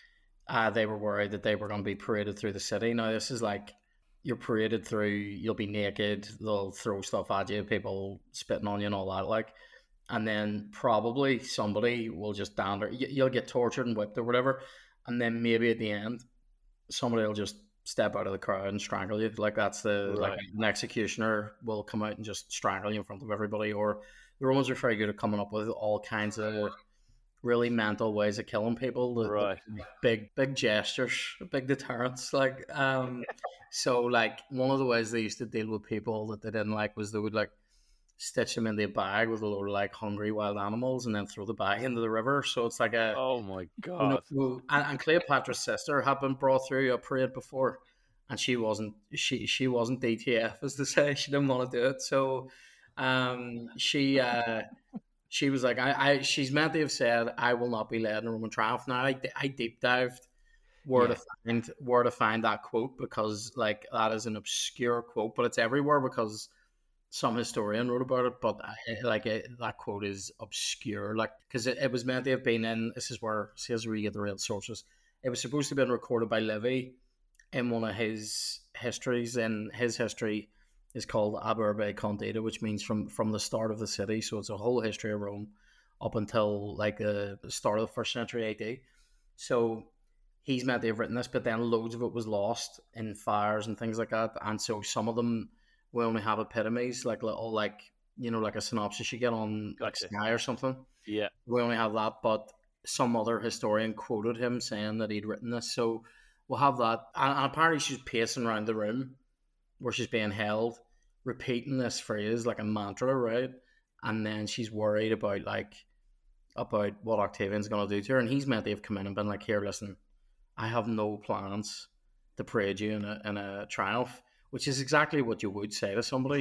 uh, they were worried that they were going to be paraded through the city. Now this is like, you're paraded through, you'll be naked, they'll throw stuff at you, people spitting on you and all that, like, and then probably somebody will just dander, you'll get tortured and whipped or whatever, and then maybe at the end, somebody will just step out of the crowd and strangle you. Like that's the, right. like an executioner will come out and just strangle you in front of everybody. Or the Romans are very good at coming up with all kinds of really mental ways of killing people. The, right. the big, big gestures, big deterrents. Like, um, so like one of the ways they used to deal with people that they didn't like was they would like stitch them into a bag with a load of like hungry wild animals and then throw the bag into the river. So it's like a, oh my God. You know, and, and Cleopatra's sister had been brought through a parade before, and she wasn't, she, she wasn't D T F, as they say. She didn't want to do it. So, um, she, uh, she was like, I, I, she's meant to have said, "I will not be led in a Roman triumph." Now, I, I deep dived where yeah. to find where to find that quote, because like that is an obscure quote, but it's everywhere because some historian wrote about it. But I, like it, that quote is obscure, like because it, it was meant to have been in. This is where here's where you get the real sources. It was supposed to have been recorded by Livy in one of his histories, and his history is called Ab Urbe Condita, which means from, from the start of the city. So it's a whole history of Rome up until like the start of the first century A D. So he's meant to have written this, but then loads of it was lost in fires and things like that. And so some of them will only have epitomes, like little, like, you know, like a synopsis you get on gotcha. like Sky or something. Yeah. We only have that, but some other historian quoted him saying that he'd written this. So we'll have that. And, and apparently she's pacing around the room where she's being held, repeating this phrase like a mantra, right? And then she's worried about like about what Octavian's going to do to her, and he's meant to have come in and been like, "Here, listen, I have no plans to parade you in a in a triumph," which is exactly what you would say to somebody.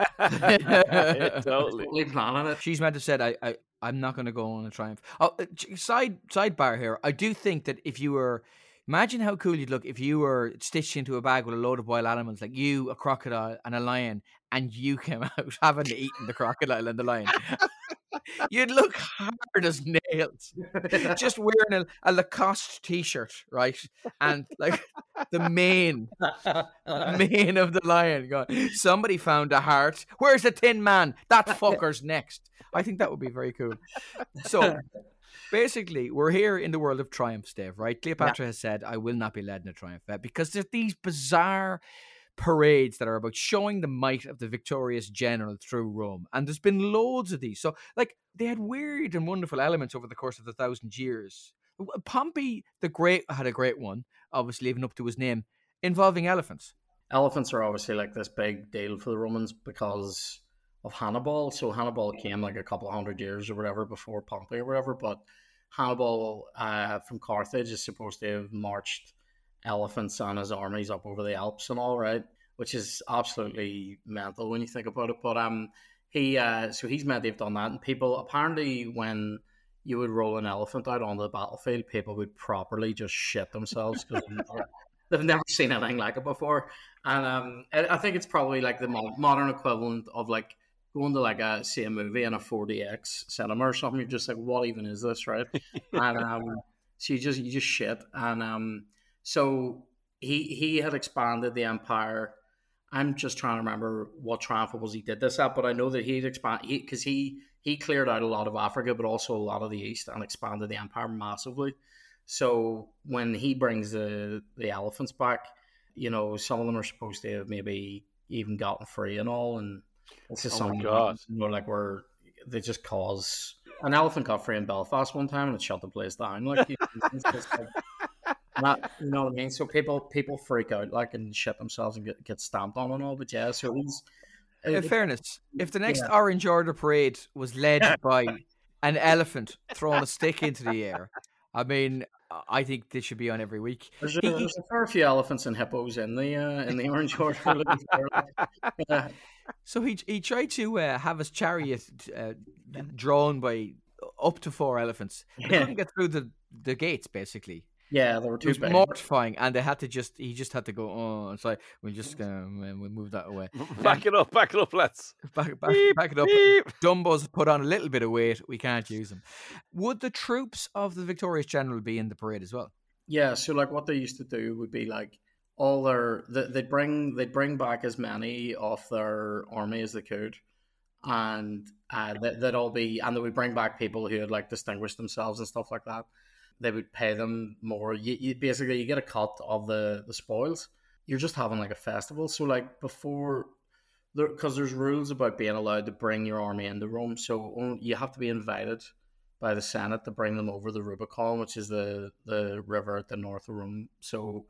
yeah, totally. totally planning it. She's meant to have said, "I, I, I'm not going to go on a triumph." Oh, side sidebar here. I do think that if you were, imagine how cool you'd look if you were stitched into a bag with a load of wild animals, like you, a crocodile, and a lion, and you came out having eaten the crocodile and the lion. You'd look hard as nails. Just wearing a, a Lacoste t-shirt, right? And like the mane, the mane of the lion. Going, somebody found a heart. Where's the Tin Man? That fucker's next. I think that would be very cool. So basically, we're here in the world of triumphs, Dave, right? Cleopatra yeah. has said, "I will not be led in a triumph," because there's these bizarre parades that are about showing the might of the victorious general through Rome. And there's been loads of these. So, like, they had weird and wonderful elements over the course of the thousand years. Pompey the Great had a great one, obviously living up to his name, involving elephants. Elephants are obviously like this big deal for the Romans because of Hannibal. So Hannibal came like a couple of hundred years or whatever before Pompey or whatever. But Hannibal uh, from Carthage is supposed to have marched elephants and his armies up over the Alps and all, right, which is absolutely mental when you think about it. But um he uh so he's meant to have done that, and people apparently, when you would roll an elephant out on the battlefield, people would properly just shit themselves because they've, they've never seen anything like it before. And um I think it's probably like the modern equivalent of like going to like a see a movie in a four D X cinema or something. You're just like, what even is this, right? And um so you just you just shit. And um So he he had expanded the empire. I'm just trying to remember what triumph it was he did this at, but I know that he'd expand he because he he cleared out a lot of Africa, but also a lot of the East, and expanded the empire massively. So when he brings the the elephants back, you know, some of them are supposed to have maybe even gotten free and all, and this is oh something, my God. You know, like where they just cause an elephant got free in Belfast one time and it shut the place down. Like, you know, it's just like not, you know what I mean? So people people freak out like and shit themselves and get, get stamped on and all. But yeah, so he's In it, fairness, if the next yeah. Orange Order parade was led by an elephant throwing a stick into the air, I mean, I think this should be on every week. There's a, He- there's a fair few elephants and hippos in the uh, in the Orange Order. looking for, like, yeah. So he he tried to uh, have his chariot uh, drawn by up to four elephants. They Yeah. couldn't get through the, the gates, basically. Yeah, they were It too was big. mortifying, and they had to just he just had to go. Oh, it's like we'll just uh, we'll move that away. Back it up, back it up, let's. Back, back, Beep, back it up. beep. Dumbo's put on a little bit of weight. We can't use them. Would the troops of the Victorious General be in the parade as well? Yeah, so like what they used to do would be like all their they- they'd bring they'd bring back as many of their army as they could, and uh, they- they'd all be and they would bring back people who had like distinguished themselves and stuff like that. They would pay them more. You, you basically you get a cut of the the spoils. You're just having like a festival. So like before, there because there's rules about being allowed to bring your army into Rome. So on- you have to be invited by the Senate to bring them over the Rubicon, which is the the river at the north of Rome. So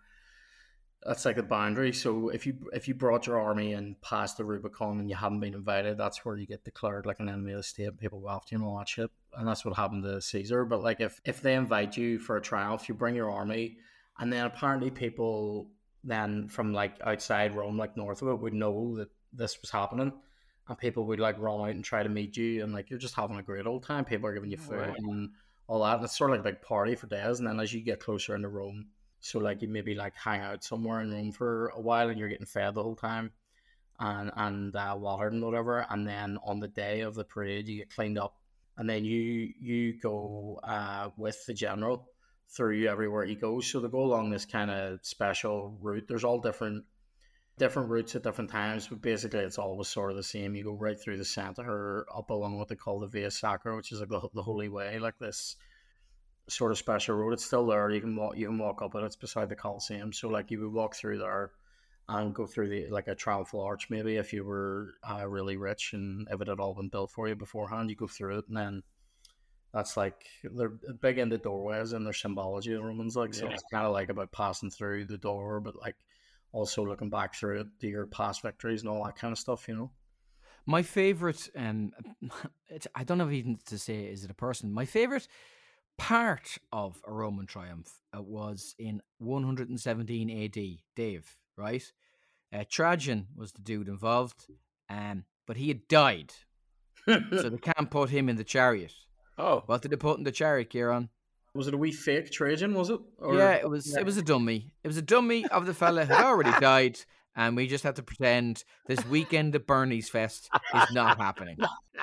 that's like the boundary. So if you if you brought your army in past the Rubicon and you haven't been invited, that's where you get declared like an enemy of the state. People go after you and all that shit. And that's what happened to Caesar. But like if if they invite you for a triumph, you bring your army, and then apparently people then from like outside Rome, like north of it, would know that this was happening. And people would like run out and try to meet you, and like you're just having a great old time. People are giving you food Right. and all that, and it's sort of like a big party for days. And then as you get closer into Rome, so like you maybe like hang out somewhere in Rome for a while, and you're getting fed the whole time, and and uh, watered and whatever. And then on the day of the parade, you get cleaned up, and then you you go uh, with the general through everywhere he goes. So they go along this kind of special route. There's all different. different routes at different times, but basically it's always sort of the same. You go right through the center or up along what they call the Via Sacra, which is like the, the Holy Way, like this sort of special road. It's still there. You can walk. You can walk up it. It's beside the Colosseum. So like you would walk through there and go through the like a triumphal arch. Maybe if you were uh, really rich and if it had all been built for you beforehand, you go through it, and then that's like they're big into doorways and their symbology. The Romans like so Yeah. it's kind of like about passing through the door, but like also looking back through it to your past victories and all that kind of stuff, you know. My favorite, um, it's, I don't know even to say is it a person. My favorite part of a Roman triumph uh, was in one seventeen A D. Dave, right? Uh, Trajan was the dude involved, um, but he had died, so they can't put him in the chariot. Oh, What did they put in the chariot, Kieran? Was it a wee fake Trajan, was it? Or- Yeah, it was. It was a dummy. It was a dummy of the fella who had already died, and we just had to pretend this weekend at Bernie's Fest is not happening.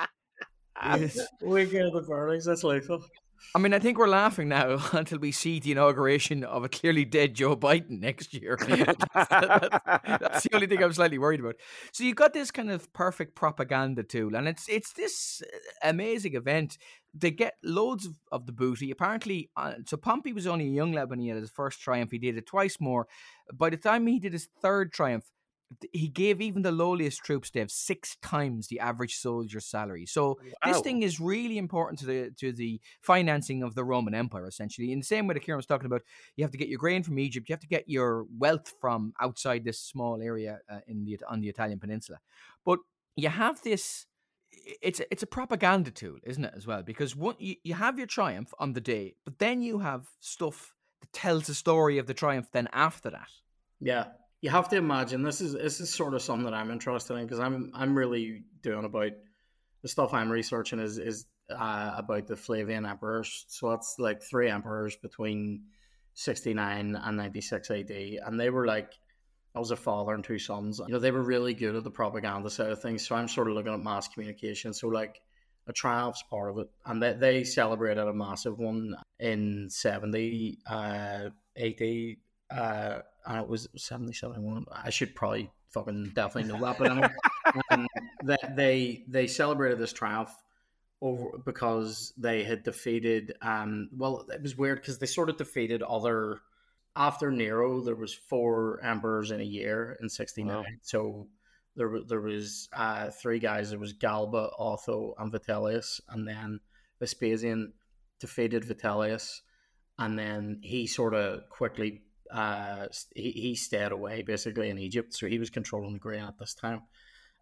Yes. Weekend of the Burnies, that's lethal. I mean, I think we're laughing now until we see the inauguration of a clearly dead Joe Biden next year. that's, that's the only thing I'm slightly worried about. So you've got this kind of perfect propaganda tool, and it's it's this amazing event. They get loads of, of the booty. Apparently, uh, so Pompey was only a young lad when he had his first triumph. He did it twice more. By the time he did his third triumph, th- he gave even the lowliest troops, Dave, six times the average soldier's salary. So this Wow. thing is really important to the to the financing of the Roman Empire, essentially. In the same way that Kieran was talking about, you have to get your grain from Egypt. You have to get your wealth from outside this small area uh, in the on the Italian peninsula. But you have this. It's a, it's a propaganda tool, isn't it, as well? Because one, you, you have your triumph on the day, but then you have stuff that tells the story of the triumph then after that. Yeah, you have to imagine this is this is sort of something that I'm interested in because I'm I'm really doing about the stuff I'm researching is is uh, about the Flavian emperors. So that's like three emperors between sixty-nine and ninety-six A D, and they were like. I was a father and two sons. You know, they were really good at the propaganda side of things. So I'm sort of looking at mass communication. So like a triumph's part of it. And they, they celebrated a massive one in seventy uh, A D. Uh, and it was seventy, seventy-one. I should probably fucking definitely know that. But anyway, um, they, they, they celebrated this triumph over because they had defeated, um, well, it was weird because they sort of defeated other... After Nero, there was four emperors in a year in sixty-nine. Wow. So there, wa- there was uh, three guys. There was Galba, Otho, and Vitellius. And then Vespasian defeated Vitellius. And then he sort of quickly, uh, he, he stayed away basically in Egypt. So he was controlling the grain at this time.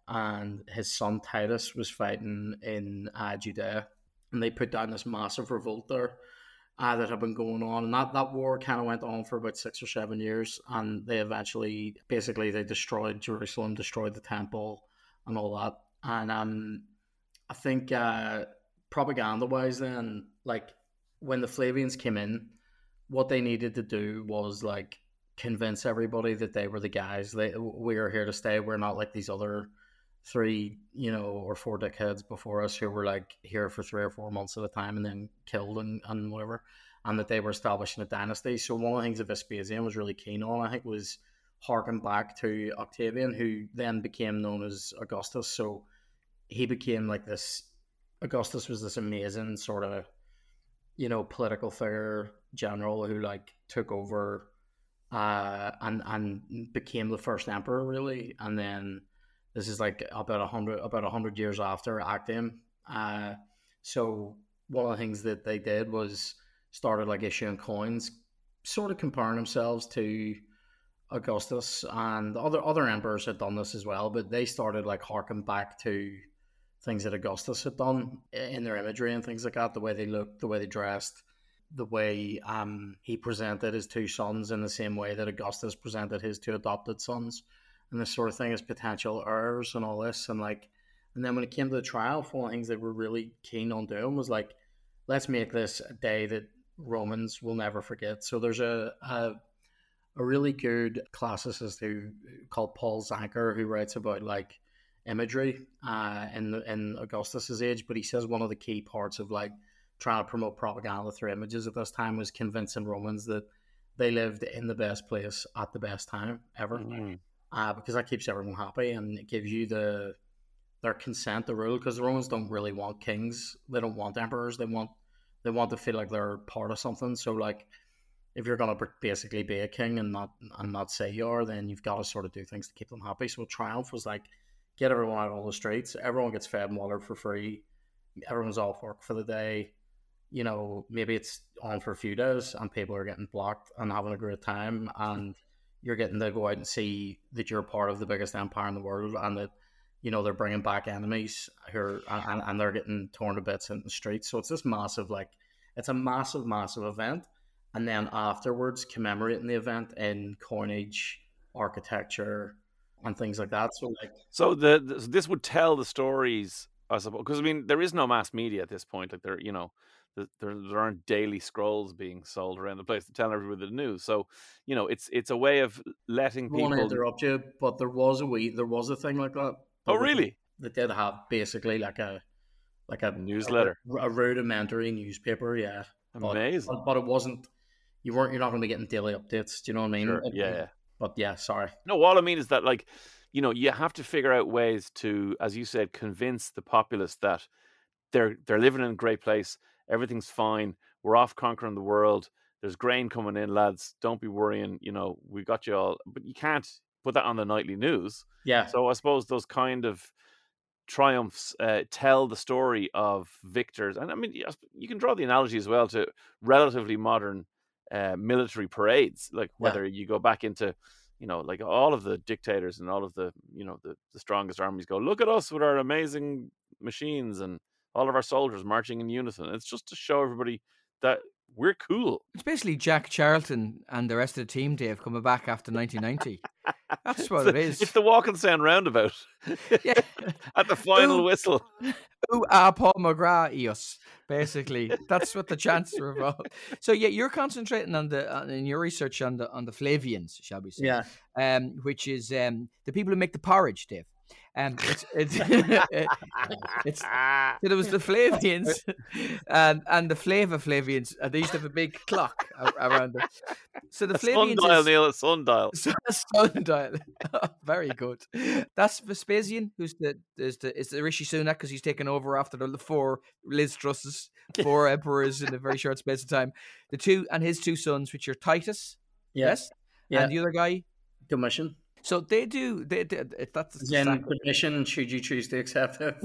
and his son Titus was fighting in uh, Judea, and they put down this massive revolt there uh, that had been going on, and that, that war kind of went on for about six or seven years, and they eventually, basically, they destroyed Jerusalem, destroyed the temple, and all that, and um, I think uh, propaganda-wise then, like, when the Flavians came in, what they needed to do was, like, convince everybody that they were the guys. They we are here to stay. We're not like these other three, you know, or four dickheads before us who were like here for three or four months at a time and then killed and, and whatever, and that they were establishing a dynasty. So one of the things that Vespasian was really keen on, I think, was harking back to Octavian, who then became known as Augustus. So he became like this, Augustus was this amazing sort of, you know, political figure general who like took over uh, and and became the first emperor, really. And then this is like about a hundred about a hundred years after Actium. Uh, so one of the things that they did was started like issuing coins, sort of comparing themselves to Augustus, and other other emperors had done this as well. But they started like harking back to things that Augustus had done in their imagery and things like that, the way they looked, the way they dressed, the way um, he presented his two sons in the same way that Augustus presented his two adopted sons, and this sort of thing as potential heirs and all this. And like, and then when it came to the trial, one of the things they were really keen on doing was like, let's make this a day that Romans will never forget. So there's a a, a really good classicist who called Paul Zanker, who writes about like imagery uh, in in Augustus's age, but he says one of the key parts of like trying to promote propaganda through images at this time was convincing Romans that they lived in the best place at the best time ever, mm-hmm. uh, because that keeps everyone happy and it gives you the their consent to rule. Because the Romans don't really want kings; they don't want emperors. They want they want to feel like they're part of something. So like, if you're gonna basically be a king and not and not say you are, then you've got to sort of do things to keep them happy. So Triumph was like, get everyone out on the streets. Everyone gets fed and watered for free. Everyone's off work for the day. You know, maybe it's on for a few days and people are getting blocked and having a great time, and you're getting to go out and see that you're part of the biggest empire in the world, and that, you know, they're bringing back enemies who are, and, and they're getting torn to bits in the streets. So it's this massive, like, it's a massive, massive event. And then afterwards, commemorating the event in coinage, architecture, and things like that. So like, so the, the this would tell the stories, I suppose, because I mean there is no mass media at this point. Like there, you know, there there aren't daily scrolls being sold around the place to tell everybody the news. So you know, it's it's a way of letting people. I want to interrupt you, but there was a wee, there was a thing like that. Oh really? They did have basically like a like a newsletter, a, a rudimentary newspaper. Yeah, amazing. But, but it wasn't. You weren't. You're not going to be getting daily updates. Do you know what I mean? Sure. It, yeah, yeah. But yeah, sorry. No, all I mean is that, like, you know, you have to figure out ways to, as you said, convince the populace that they're they're living in a great place. Everything's fine. We're off conquering the world. There's grain coming in, lads. Don't be worrying. You know, we got you all. But you can't put that on the nightly news. Yeah. So I suppose those kind of triumphs uh, tell the story of victors. And I mean, you can draw the analogy as well to relatively modern uh, military parades, like whether yeah. you go back into, you know, like all of the dictators and all of the, you know, the, the strongest armies go, look at us with our amazing machines and all of our soldiers marching in unison. It's just to show everybody that we're cool. It's basically Jack Charlton and the rest of the team, Dave, coming back after nineteen ninety. That's what it's it is. It's the walking sound roundabout. Yeah. At the final ooh, whistle. Ooh, ah, Paul McGrath, eos. Basically, that's what the chants were about. So yeah, you're concentrating on the on, in your research on the on the Flavians, shall we say? Yeah. Um, which is um the people who make the porridge, Dave. Um, it's it's, it's so there was the Flavians and and the Flava Flavians. And they used to have a big clock around them. So the a Flavians sundial, is, Neil, a sundial. So a sundial. Very good. That's Vespasian, who's the is the is the Rishi Sunak, because he's taken over after the four Liz Trusses, four emperors in a very short space of time. The two and his two sons, which are Titus, yeah. yes, yeah. and the other guy, Domitian. So they do. They, they that's then exactly. Domitian. Should you choose to accept it?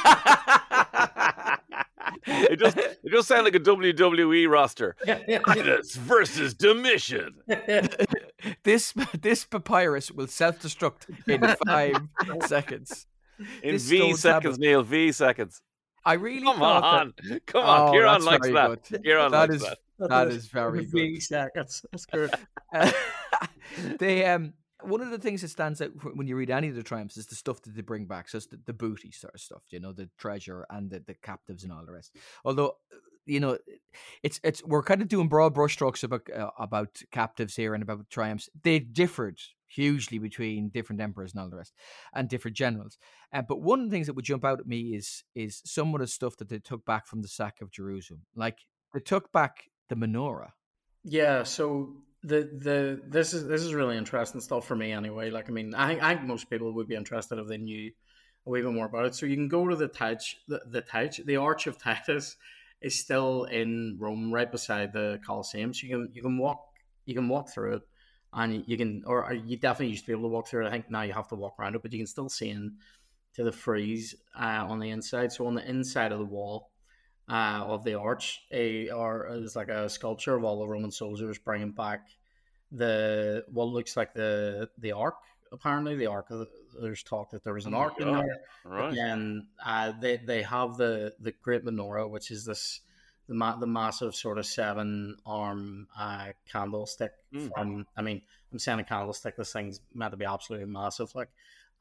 it just it just sounds like a W W E roster. Titus versus Domitian. this this papyrus will self-destruct in five seconds. In This V stone seconds, tablet. Neil. V seconds. I really Come thought on, that. come on. Oh, Kieran that's likes very that. good. Kieran That likes is that. that is very good. V seconds. That's good. Uh, they um one of the things that stands out when you read any of the triumphs is the stuff that they bring back. So it's the, the booty sort of stuff, you know, the treasure and the, the captives and all the rest. Although, you know, it's it's we're kind of doing broad brushstrokes about uh, about captives here and about triumphs. They differed hugely between different emperors and all the rest, and different generals. Uh, but one of the things that would jump out at me is is some of the stuff that they took back from the sack of Jerusalem. Like they took back the menorah. Yeah, so the the this is this is really interesting stuff for me anyway. Like I mean, I think I think most people would be interested if they knew a wee bit more about it. So you can go to the Taj, the the Taj, the Arch of Titus is still in Rome, right beside the Colosseum. So you can you can walk you can walk through it, and you can or you definitely used to be able to walk through it. I think now you have to walk around it, but you can still see in to the frieze uh, on the inside. So on the inside of the wall. Uh, of the arch, a or is like a sculpture of all the Roman soldiers bringing back the what looks like the the ark. Apparently, the ark. Of the, there's talk that there was an Oh ark my in God. there. Right. And uh, they they have the the great menorah, which is this the ma- the massive sort of seven arm uh, candlestick. Mm. From I mean, I'm saying a candlestick. This thing's meant to be absolutely massive, like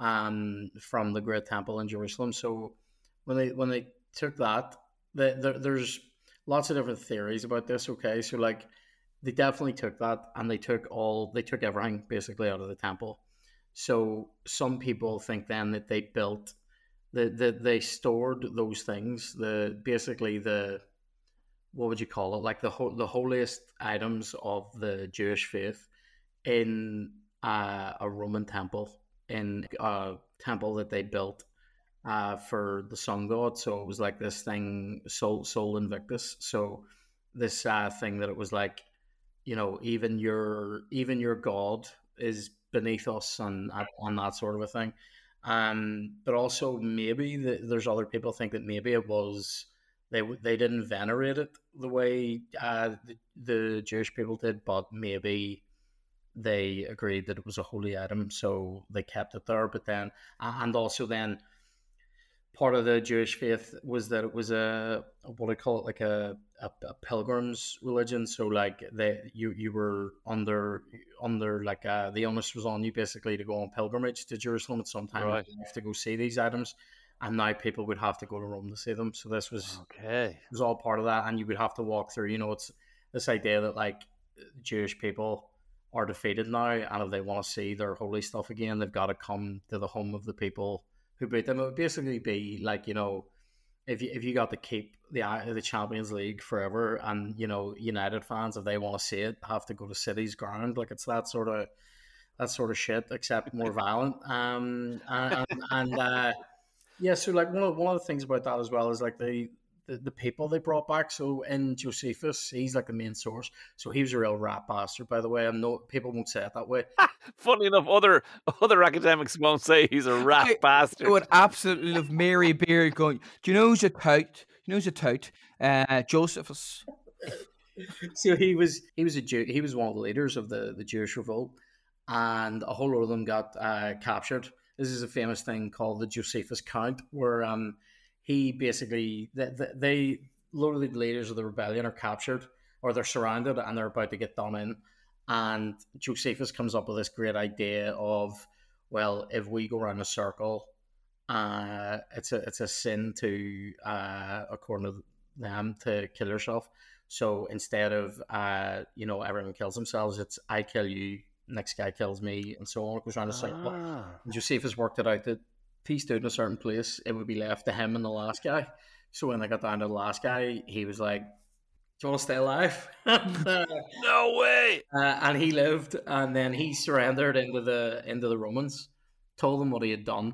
um from the Great Temple in Jerusalem. So when they when they took that. The, the, there's lots of different theories about this. Okay, so like they definitely took that and they took all they took everything basically out of the temple. So some people think then that they built the, the they stored those things, the basically the what would you call it, like the ho- the holiest items of the Jewish faith in uh, a Roman temple, in a temple that they built uh, for the sun god. So it was like this thing, Sol, Sol Invictus. So this uh, thing that it was like, you know, even your even your god is beneath us, and and that sort of a thing. Um, but also maybe the, there's other people think that maybe it was they they didn't venerate it the way uh, the, the Jewish people did, but maybe they agreed that it was a holy item, so they kept it there. But then, and also then, part of the Jewish faith was that it was a what do I call it, like a, a, a pilgrim's religion. So like they you you were under under like uh, the onus was on you basically to go on pilgrimage to Jerusalem at some time, Right. to go see these items, and now people would have to go to Rome to see them. So this was Okay. it was all part of that, and you would have to walk through. You know, it's this idea that like Jewish people are defeated now, and if they want to see their holy stuff again, they've got to come to the home of the people who beat them. It would basically be like, you know, if you if you got to keep the the Champions League forever, and you know, United fans, if they want to see it, have to go to City's ground. Like it's that sort of that sort of shit, except more violent. Um, and and uh, yeah, so like one of one of the things about that as well is like the. The, the people they brought back. So in Josephus, he's like the main source. So he was a real rat bastard, by the way. And no, people won't say it that way. Funny enough, other other academics won't say he's a rat I, bastard. I would absolutely love Mary Beard going, do you know who's a tout? You know who's a tout? Uh, Josephus. So he was he was a Jew. He was one of the leaders of the, the Jewish revolt, and a whole lot of them got uh, captured. This is a famous thing called the Josephus Count, where um he basically they, they a lot of the leaders of the rebellion are captured, or they're surrounded and they're about to get done in. And Josephus comes up with this great idea of, well, if we go around a circle, uh, it's a it's a sin to uh, according to them to kill yourself. So instead of uh, you know, everyone kills themselves, it's I kill you, next guy kills me, and so on. It goes around a circle. Ah. And Josephus worked it out that if he stood in a certain place, it would be left to him and the last guy. So when they got down to the last guy, he was like, do you want to stay alive? and, uh, No way. uh, and he lived, and then he surrendered into the into the Romans, told them what he had done,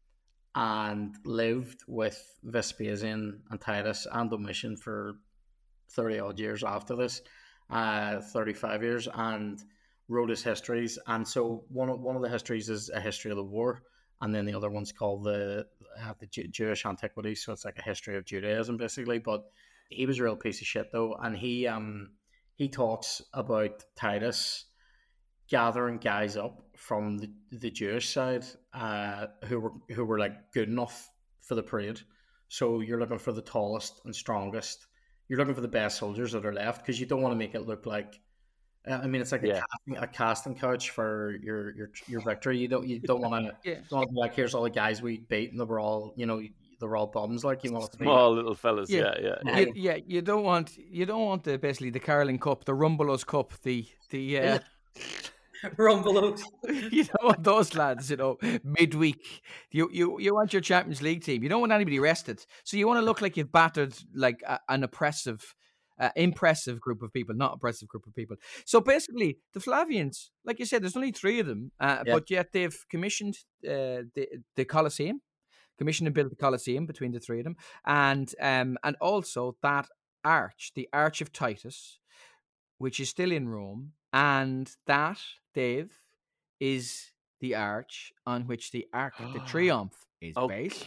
and lived with Vespasian and Titus and Domitian for thirty odd years after this, uh, thirty-five years, and wrote his histories. And so one of, one of the histories is a history of the war, and then the other one's called the uh, the Jew- Jewish Antiquities. So it's like a history of Judaism, basically. But he was a real piece of shit, though, and he um he talks about Titus gathering guys up from the, the Jewish side uh, who were who were like good enough for the parade. So you're looking for the tallest and strongest. You're looking for the best soldiers that are left because you don't want to make it look like. Uh, I mean, it's like Yeah. a, casting, a casting couch for your your your victory. You don't you don't want to. Yeah. Don't want to be like, here's all the guys we beat, and they were all you know they were all bums. Like you want it to be Small little fellas. Yeah, yeah. yeah. You, yeah, you don't want you don't want the basically the Carling Cup, the Rumbelows Cup, the the uh, Rumbelows. you don't want those lads, you know, midweek. You you you want your Champions League team. You don't want anybody rested, so you want to look like you've battered like a, an oppressive, uh, impressive group of people, not oppressive group of people. So basically, the Flavians, like you said, there's only three of them, uh, Yeah. but yet they've commissioned uh, the the Colosseum. Commissioned and built the Colosseum between the three of them, and um, and also that arch, the Arch of Titus, which is still in Rome, and that, Dave, is the arch on which the Arc de Triomphe is based.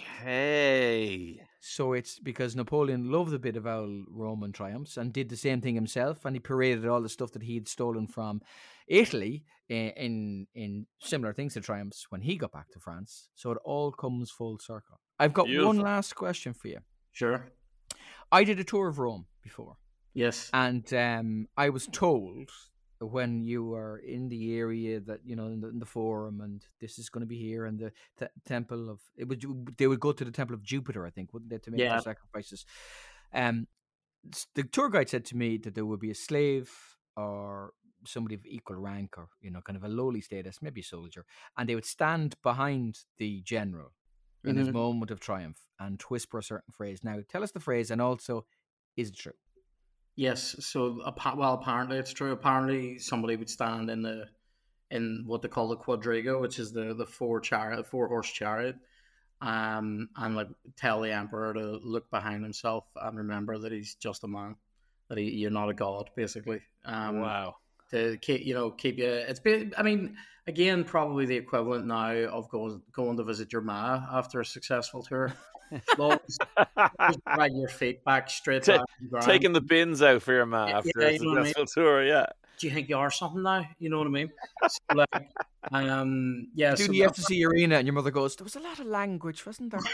Okay. So it's because Napoleon loved a bit of old Roman triumphs and did the same thing himself, and he paraded all the stuff that he had stolen from Italy in in, in similar things to triumphs when he got back to France. So it all comes full circle. I've got Beautiful. one last question for you. Sure. I did a tour of Rome before, Yes. and um, I was told when you were in the area that, you know, in the, in the forum, and this is going to be here, and the t- temple of it would they would go to the temple of Jupiter, I think, wouldn't they, to make Yeah. their sacrifices? Um, s- the tour guide said to me that there would be a slave or somebody of equal rank, or, you know, kind of a lowly status, maybe a soldier, and they would stand behind the general in his Mhm. moment of triumph and whisper a certain phrase. Now, tell us the phrase, and also, is it true? Yes. So, appa- well, apparently it's true. Apparently, somebody would stand in the in what they call the quadriga, which is the the four chariot, four horse chariot, um, and like tell the emperor to look behind himself and remember that he's just a man, that he, you're not a god, basically. Um, Wow. To keep you know keep you. It's been. I mean, again, probably the equivalent now of going going to visit your ma after a successful tour. Always- always drag your feet back straight Ta- down the ground. Taking the bins out for your man Yeah, after yeah, a you know what I mean. successful tour. Yeah. Do you think you are something now? You know what I mean? So, like, um, yeah. Do so the that- F C C arena, and your mother goes, there was a lot of language, wasn't there?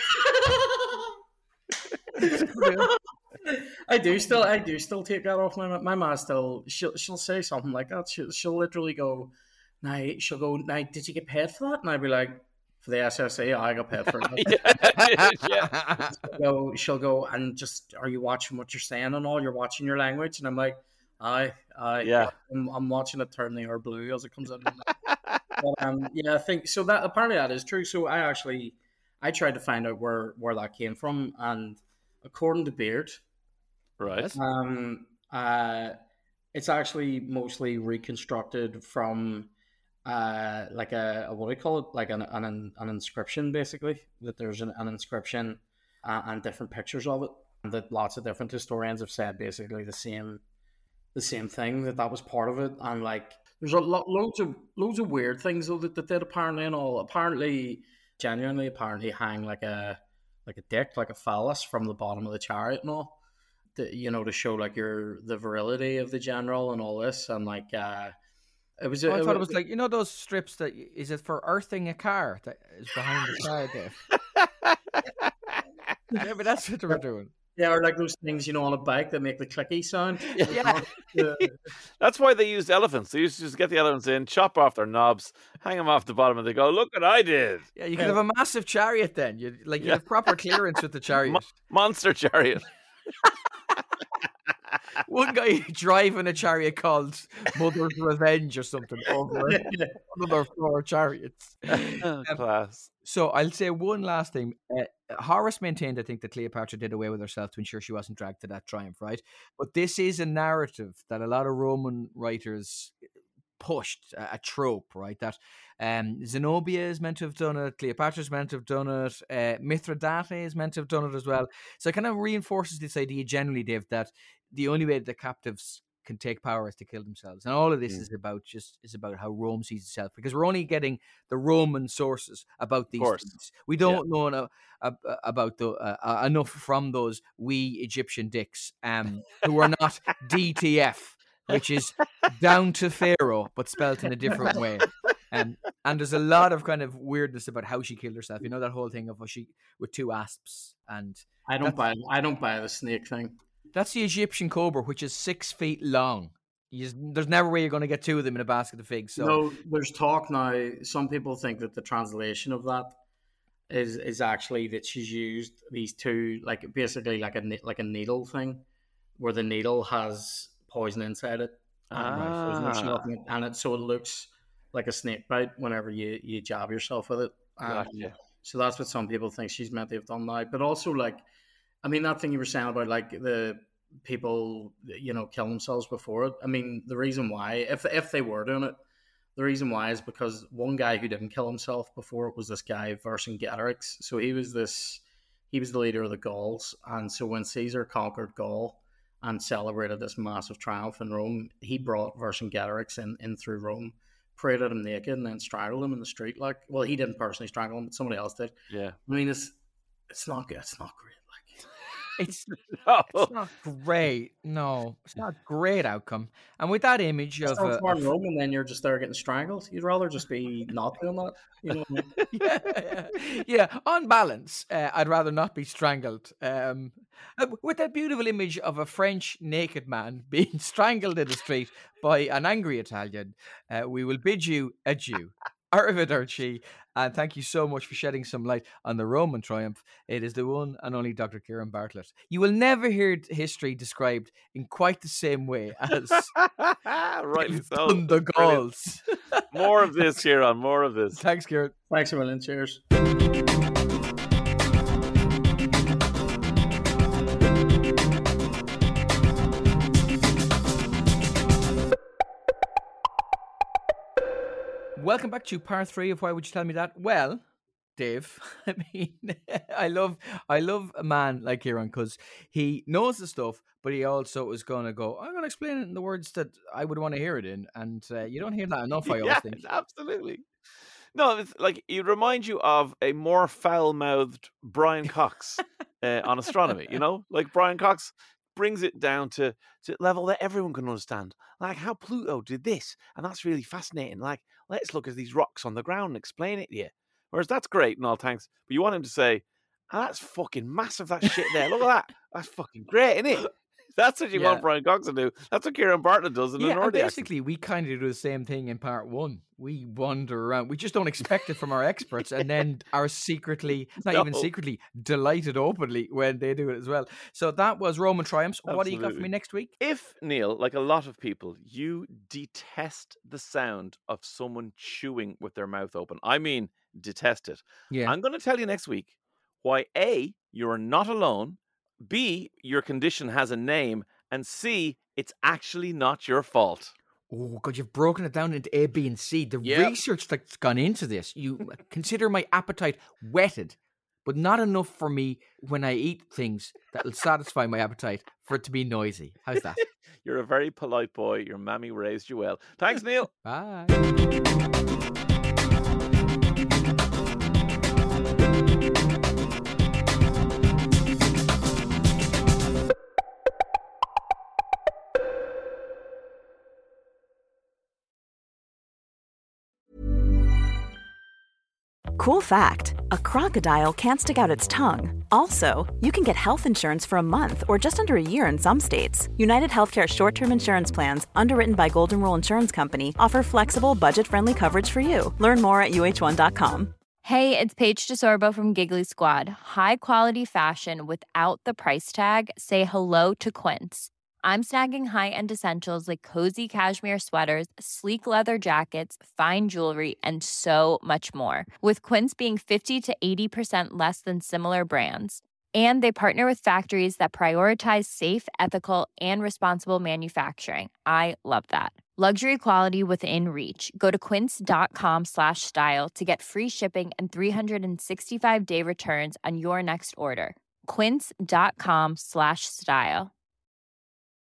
I do still, I do still take that off my my ma. Still, she'll she'll say something like that. She'll she'll literally go, "Now she'll go, now did you get paid for that?" And I'd be like, "For the S S A, I got paid for it." yeah, yeah. She'll go, she'll go, and just, are you watching what you're saying and all? You're watching your language, and I'm like, "Aye, aye, Yeah. I'm, I'm watching it turn the air blue as it comes out." But, um, yeah, I think so. That apparently that is true. So I actually, I tried to find out where where that came from, and according to Beard, Right. um, uh, it's actually mostly reconstructed from, uh, like a, a what do you call it? Like an an, an inscription, basically. That there's an, an inscription uh, and different pictures of it. And that lots of different historians have said basically the same, the same thing, that that was part of it. And like, there's a lot, loads of loads of weird things though that they did apparently and all. Apparently, genuinely, apparently, hang like a like a dick, like a phallus from the bottom of the chariot and all. To, you know, to show like your the virility of the general and all this, and like uh, it was. Oh, I it thought it was like, you know, those strips that is it for earthing a car that is behind the car, Dave? Yeah, but that's what they were doing. yeah, or like those things you know on a bike that make the clicky sound. Yeah. That's why they used elephants. They used to just get the elephants in, chop off their knobs, hang them off the bottom, and they go, "Look what I did!" Yeah, you could have a massive chariot then. You like you Yeah. have proper clearance with the chariot. Mo- monster chariot. One guy driving a chariot called Mother's Revenge or something over another four chariots. Oh, class. So I'll say one last thing. Uh, Horace maintained, I think, that Cleopatra did away with herself to ensure she wasn't dragged to that triumph, right? But this is a narrative that a lot of Roman writers pushed, a, a trope, right? That um, Zenobia is meant to have done it, Cleopatra is meant to have done it, uh, Mithridate is meant to have done it as well. So it kind of reinforces this idea generally, Dave, that the only way the captives can take power is to kill themselves, and all of this Mm. is about just is about how Rome sees itself, because we're only getting the Roman sources about these course. things. We don't know enough uh, about the uh, uh, enough from those wee Egyptian dicks um, who are not D T F which is down to Pharaoh, but spelt in a different way. Um, and there's a lot of kind of weirdness about how she killed herself. You know, that whole thing of she with two asps. And I don't buy. I don't buy the snake thing. That's the Egyptian cobra, which is six feet long. You just, there's never way you're going to get two of them in a basket of figs. So. No, there's talk now. Some people think that the translation of that is is actually that she's used these two, like basically like a like a needle thing, where the needle has poison inside it, ah. and, and it so it looks like a snake bite whenever you, you jab yourself with it. Um, gotcha. So that's what some people think she's meant to have done now. But also, like, I mean, that thing you were saying about like the people, you know, kill themselves before it. I mean, the reason why, if if they were doing it, the reason why is because one guy who didn't kill himself before it was this guy Vercingetorix. So he was this, he was the leader of the Gauls, and so when Caesar conquered Gaul and celebrated this massive triumph in Rome, he brought Vercingetorix in in through Rome, paraded him naked, and then strangled him in the street. Like, well, he didn't personally strangle him, but somebody else did. Yeah, I mean, it's it's not good. It's not great. It's, no. it's not great. No, it's not a great outcome. And with that image it's of uh, a Rome, and then you're just there getting strangled. You'd rather just be not doing that. You know what I mean? yeah, yeah, yeah. On balance, uh, I'd rather not be strangled. Um, with that beautiful image of a French naked man being strangled in the street by an angry Italian, uh, we will bid you adieu. Arrivederci, and thank you so much for shedding some light on the Roman triumph. It is the one and only Doctor Kieran Bartlett. You will never hear history described in quite the same way as rightly so. The Gauls. More of this, Kieran. More of this. Thanks, Kieran. Thanks a million. Cheers. Welcome back to part three of Why Would You Tell Me That? Well, Dave, I mean, I love I love a man like Kieran because he knows the stuff, but he also is going to go, I'm going to explain it in the words that I would want to hear it in. And uh, you don't hear that enough, I yeah, always think. Absolutely. No, it's like it remind you of a more foul-mouthed Brian Cox uh, on astronomy, you know? Like Brian Cox brings it down to, to a level that everyone can understand. Like how Pluto did this, and that's really fascinating. Like, let's look at these rocks on the ground and explain it to you. Whereas that's great and all, thanks. But you want him to say, oh, that's fucking massive, that shit there. Look at that. That's fucking great, isn't it? That's what you yeah. want Brian Cox to do. That's what Kieran Bartlett does in yeah, an Nordic basically, accent. we kind of do the same thing in part one. We wander around. We just don't expect it from our experts and then are secretly, not no. even secretly, delighted openly when they do it as well. So that was Roman Triumphs. Absolutely. What do you got for me next week? If, Neil, like a lot of people, you detest the sound of someone chewing with their mouth open, I mean detest it, yeah. I'm going to tell you next week why A, you're not alone, B, your condition has a name, and C, it's actually not your fault. Oh, God, you've broken it down into A, B, and C. The yep. research that's gone into this, you consider my appetite whetted, but not enough for me when I eat things that will satisfy my appetite for it to be noisy. How's that? You're a very polite boy. Your mammy raised you well. Thanks, Neil. Bye. Cool fact, a crocodile can't stick out its tongue. Also, you can get health insurance for a month or just under a year in some states. United Healthcare short-term insurance plans, underwritten by Golden Rule Insurance Company, offer flexible, budget-friendly coverage for you. Learn more at U H one dot com. Hey, it's Paige DeSorbo from Giggly Squad. High quality fashion without the price tag. Say hello to Quince. I'm snagging high-end essentials like cozy cashmere sweaters, sleek leather jackets, fine jewelry, and so much more. With Quince being fifty to eighty percent less than similar brands. And they partner with factories that prioritize safe, ethical, and responsible manufacturing. I love that. Luxury quality within reach. Go to quince.com slash style to get free shipping and three sixty-five day returns on your next order. Quince.com slash style.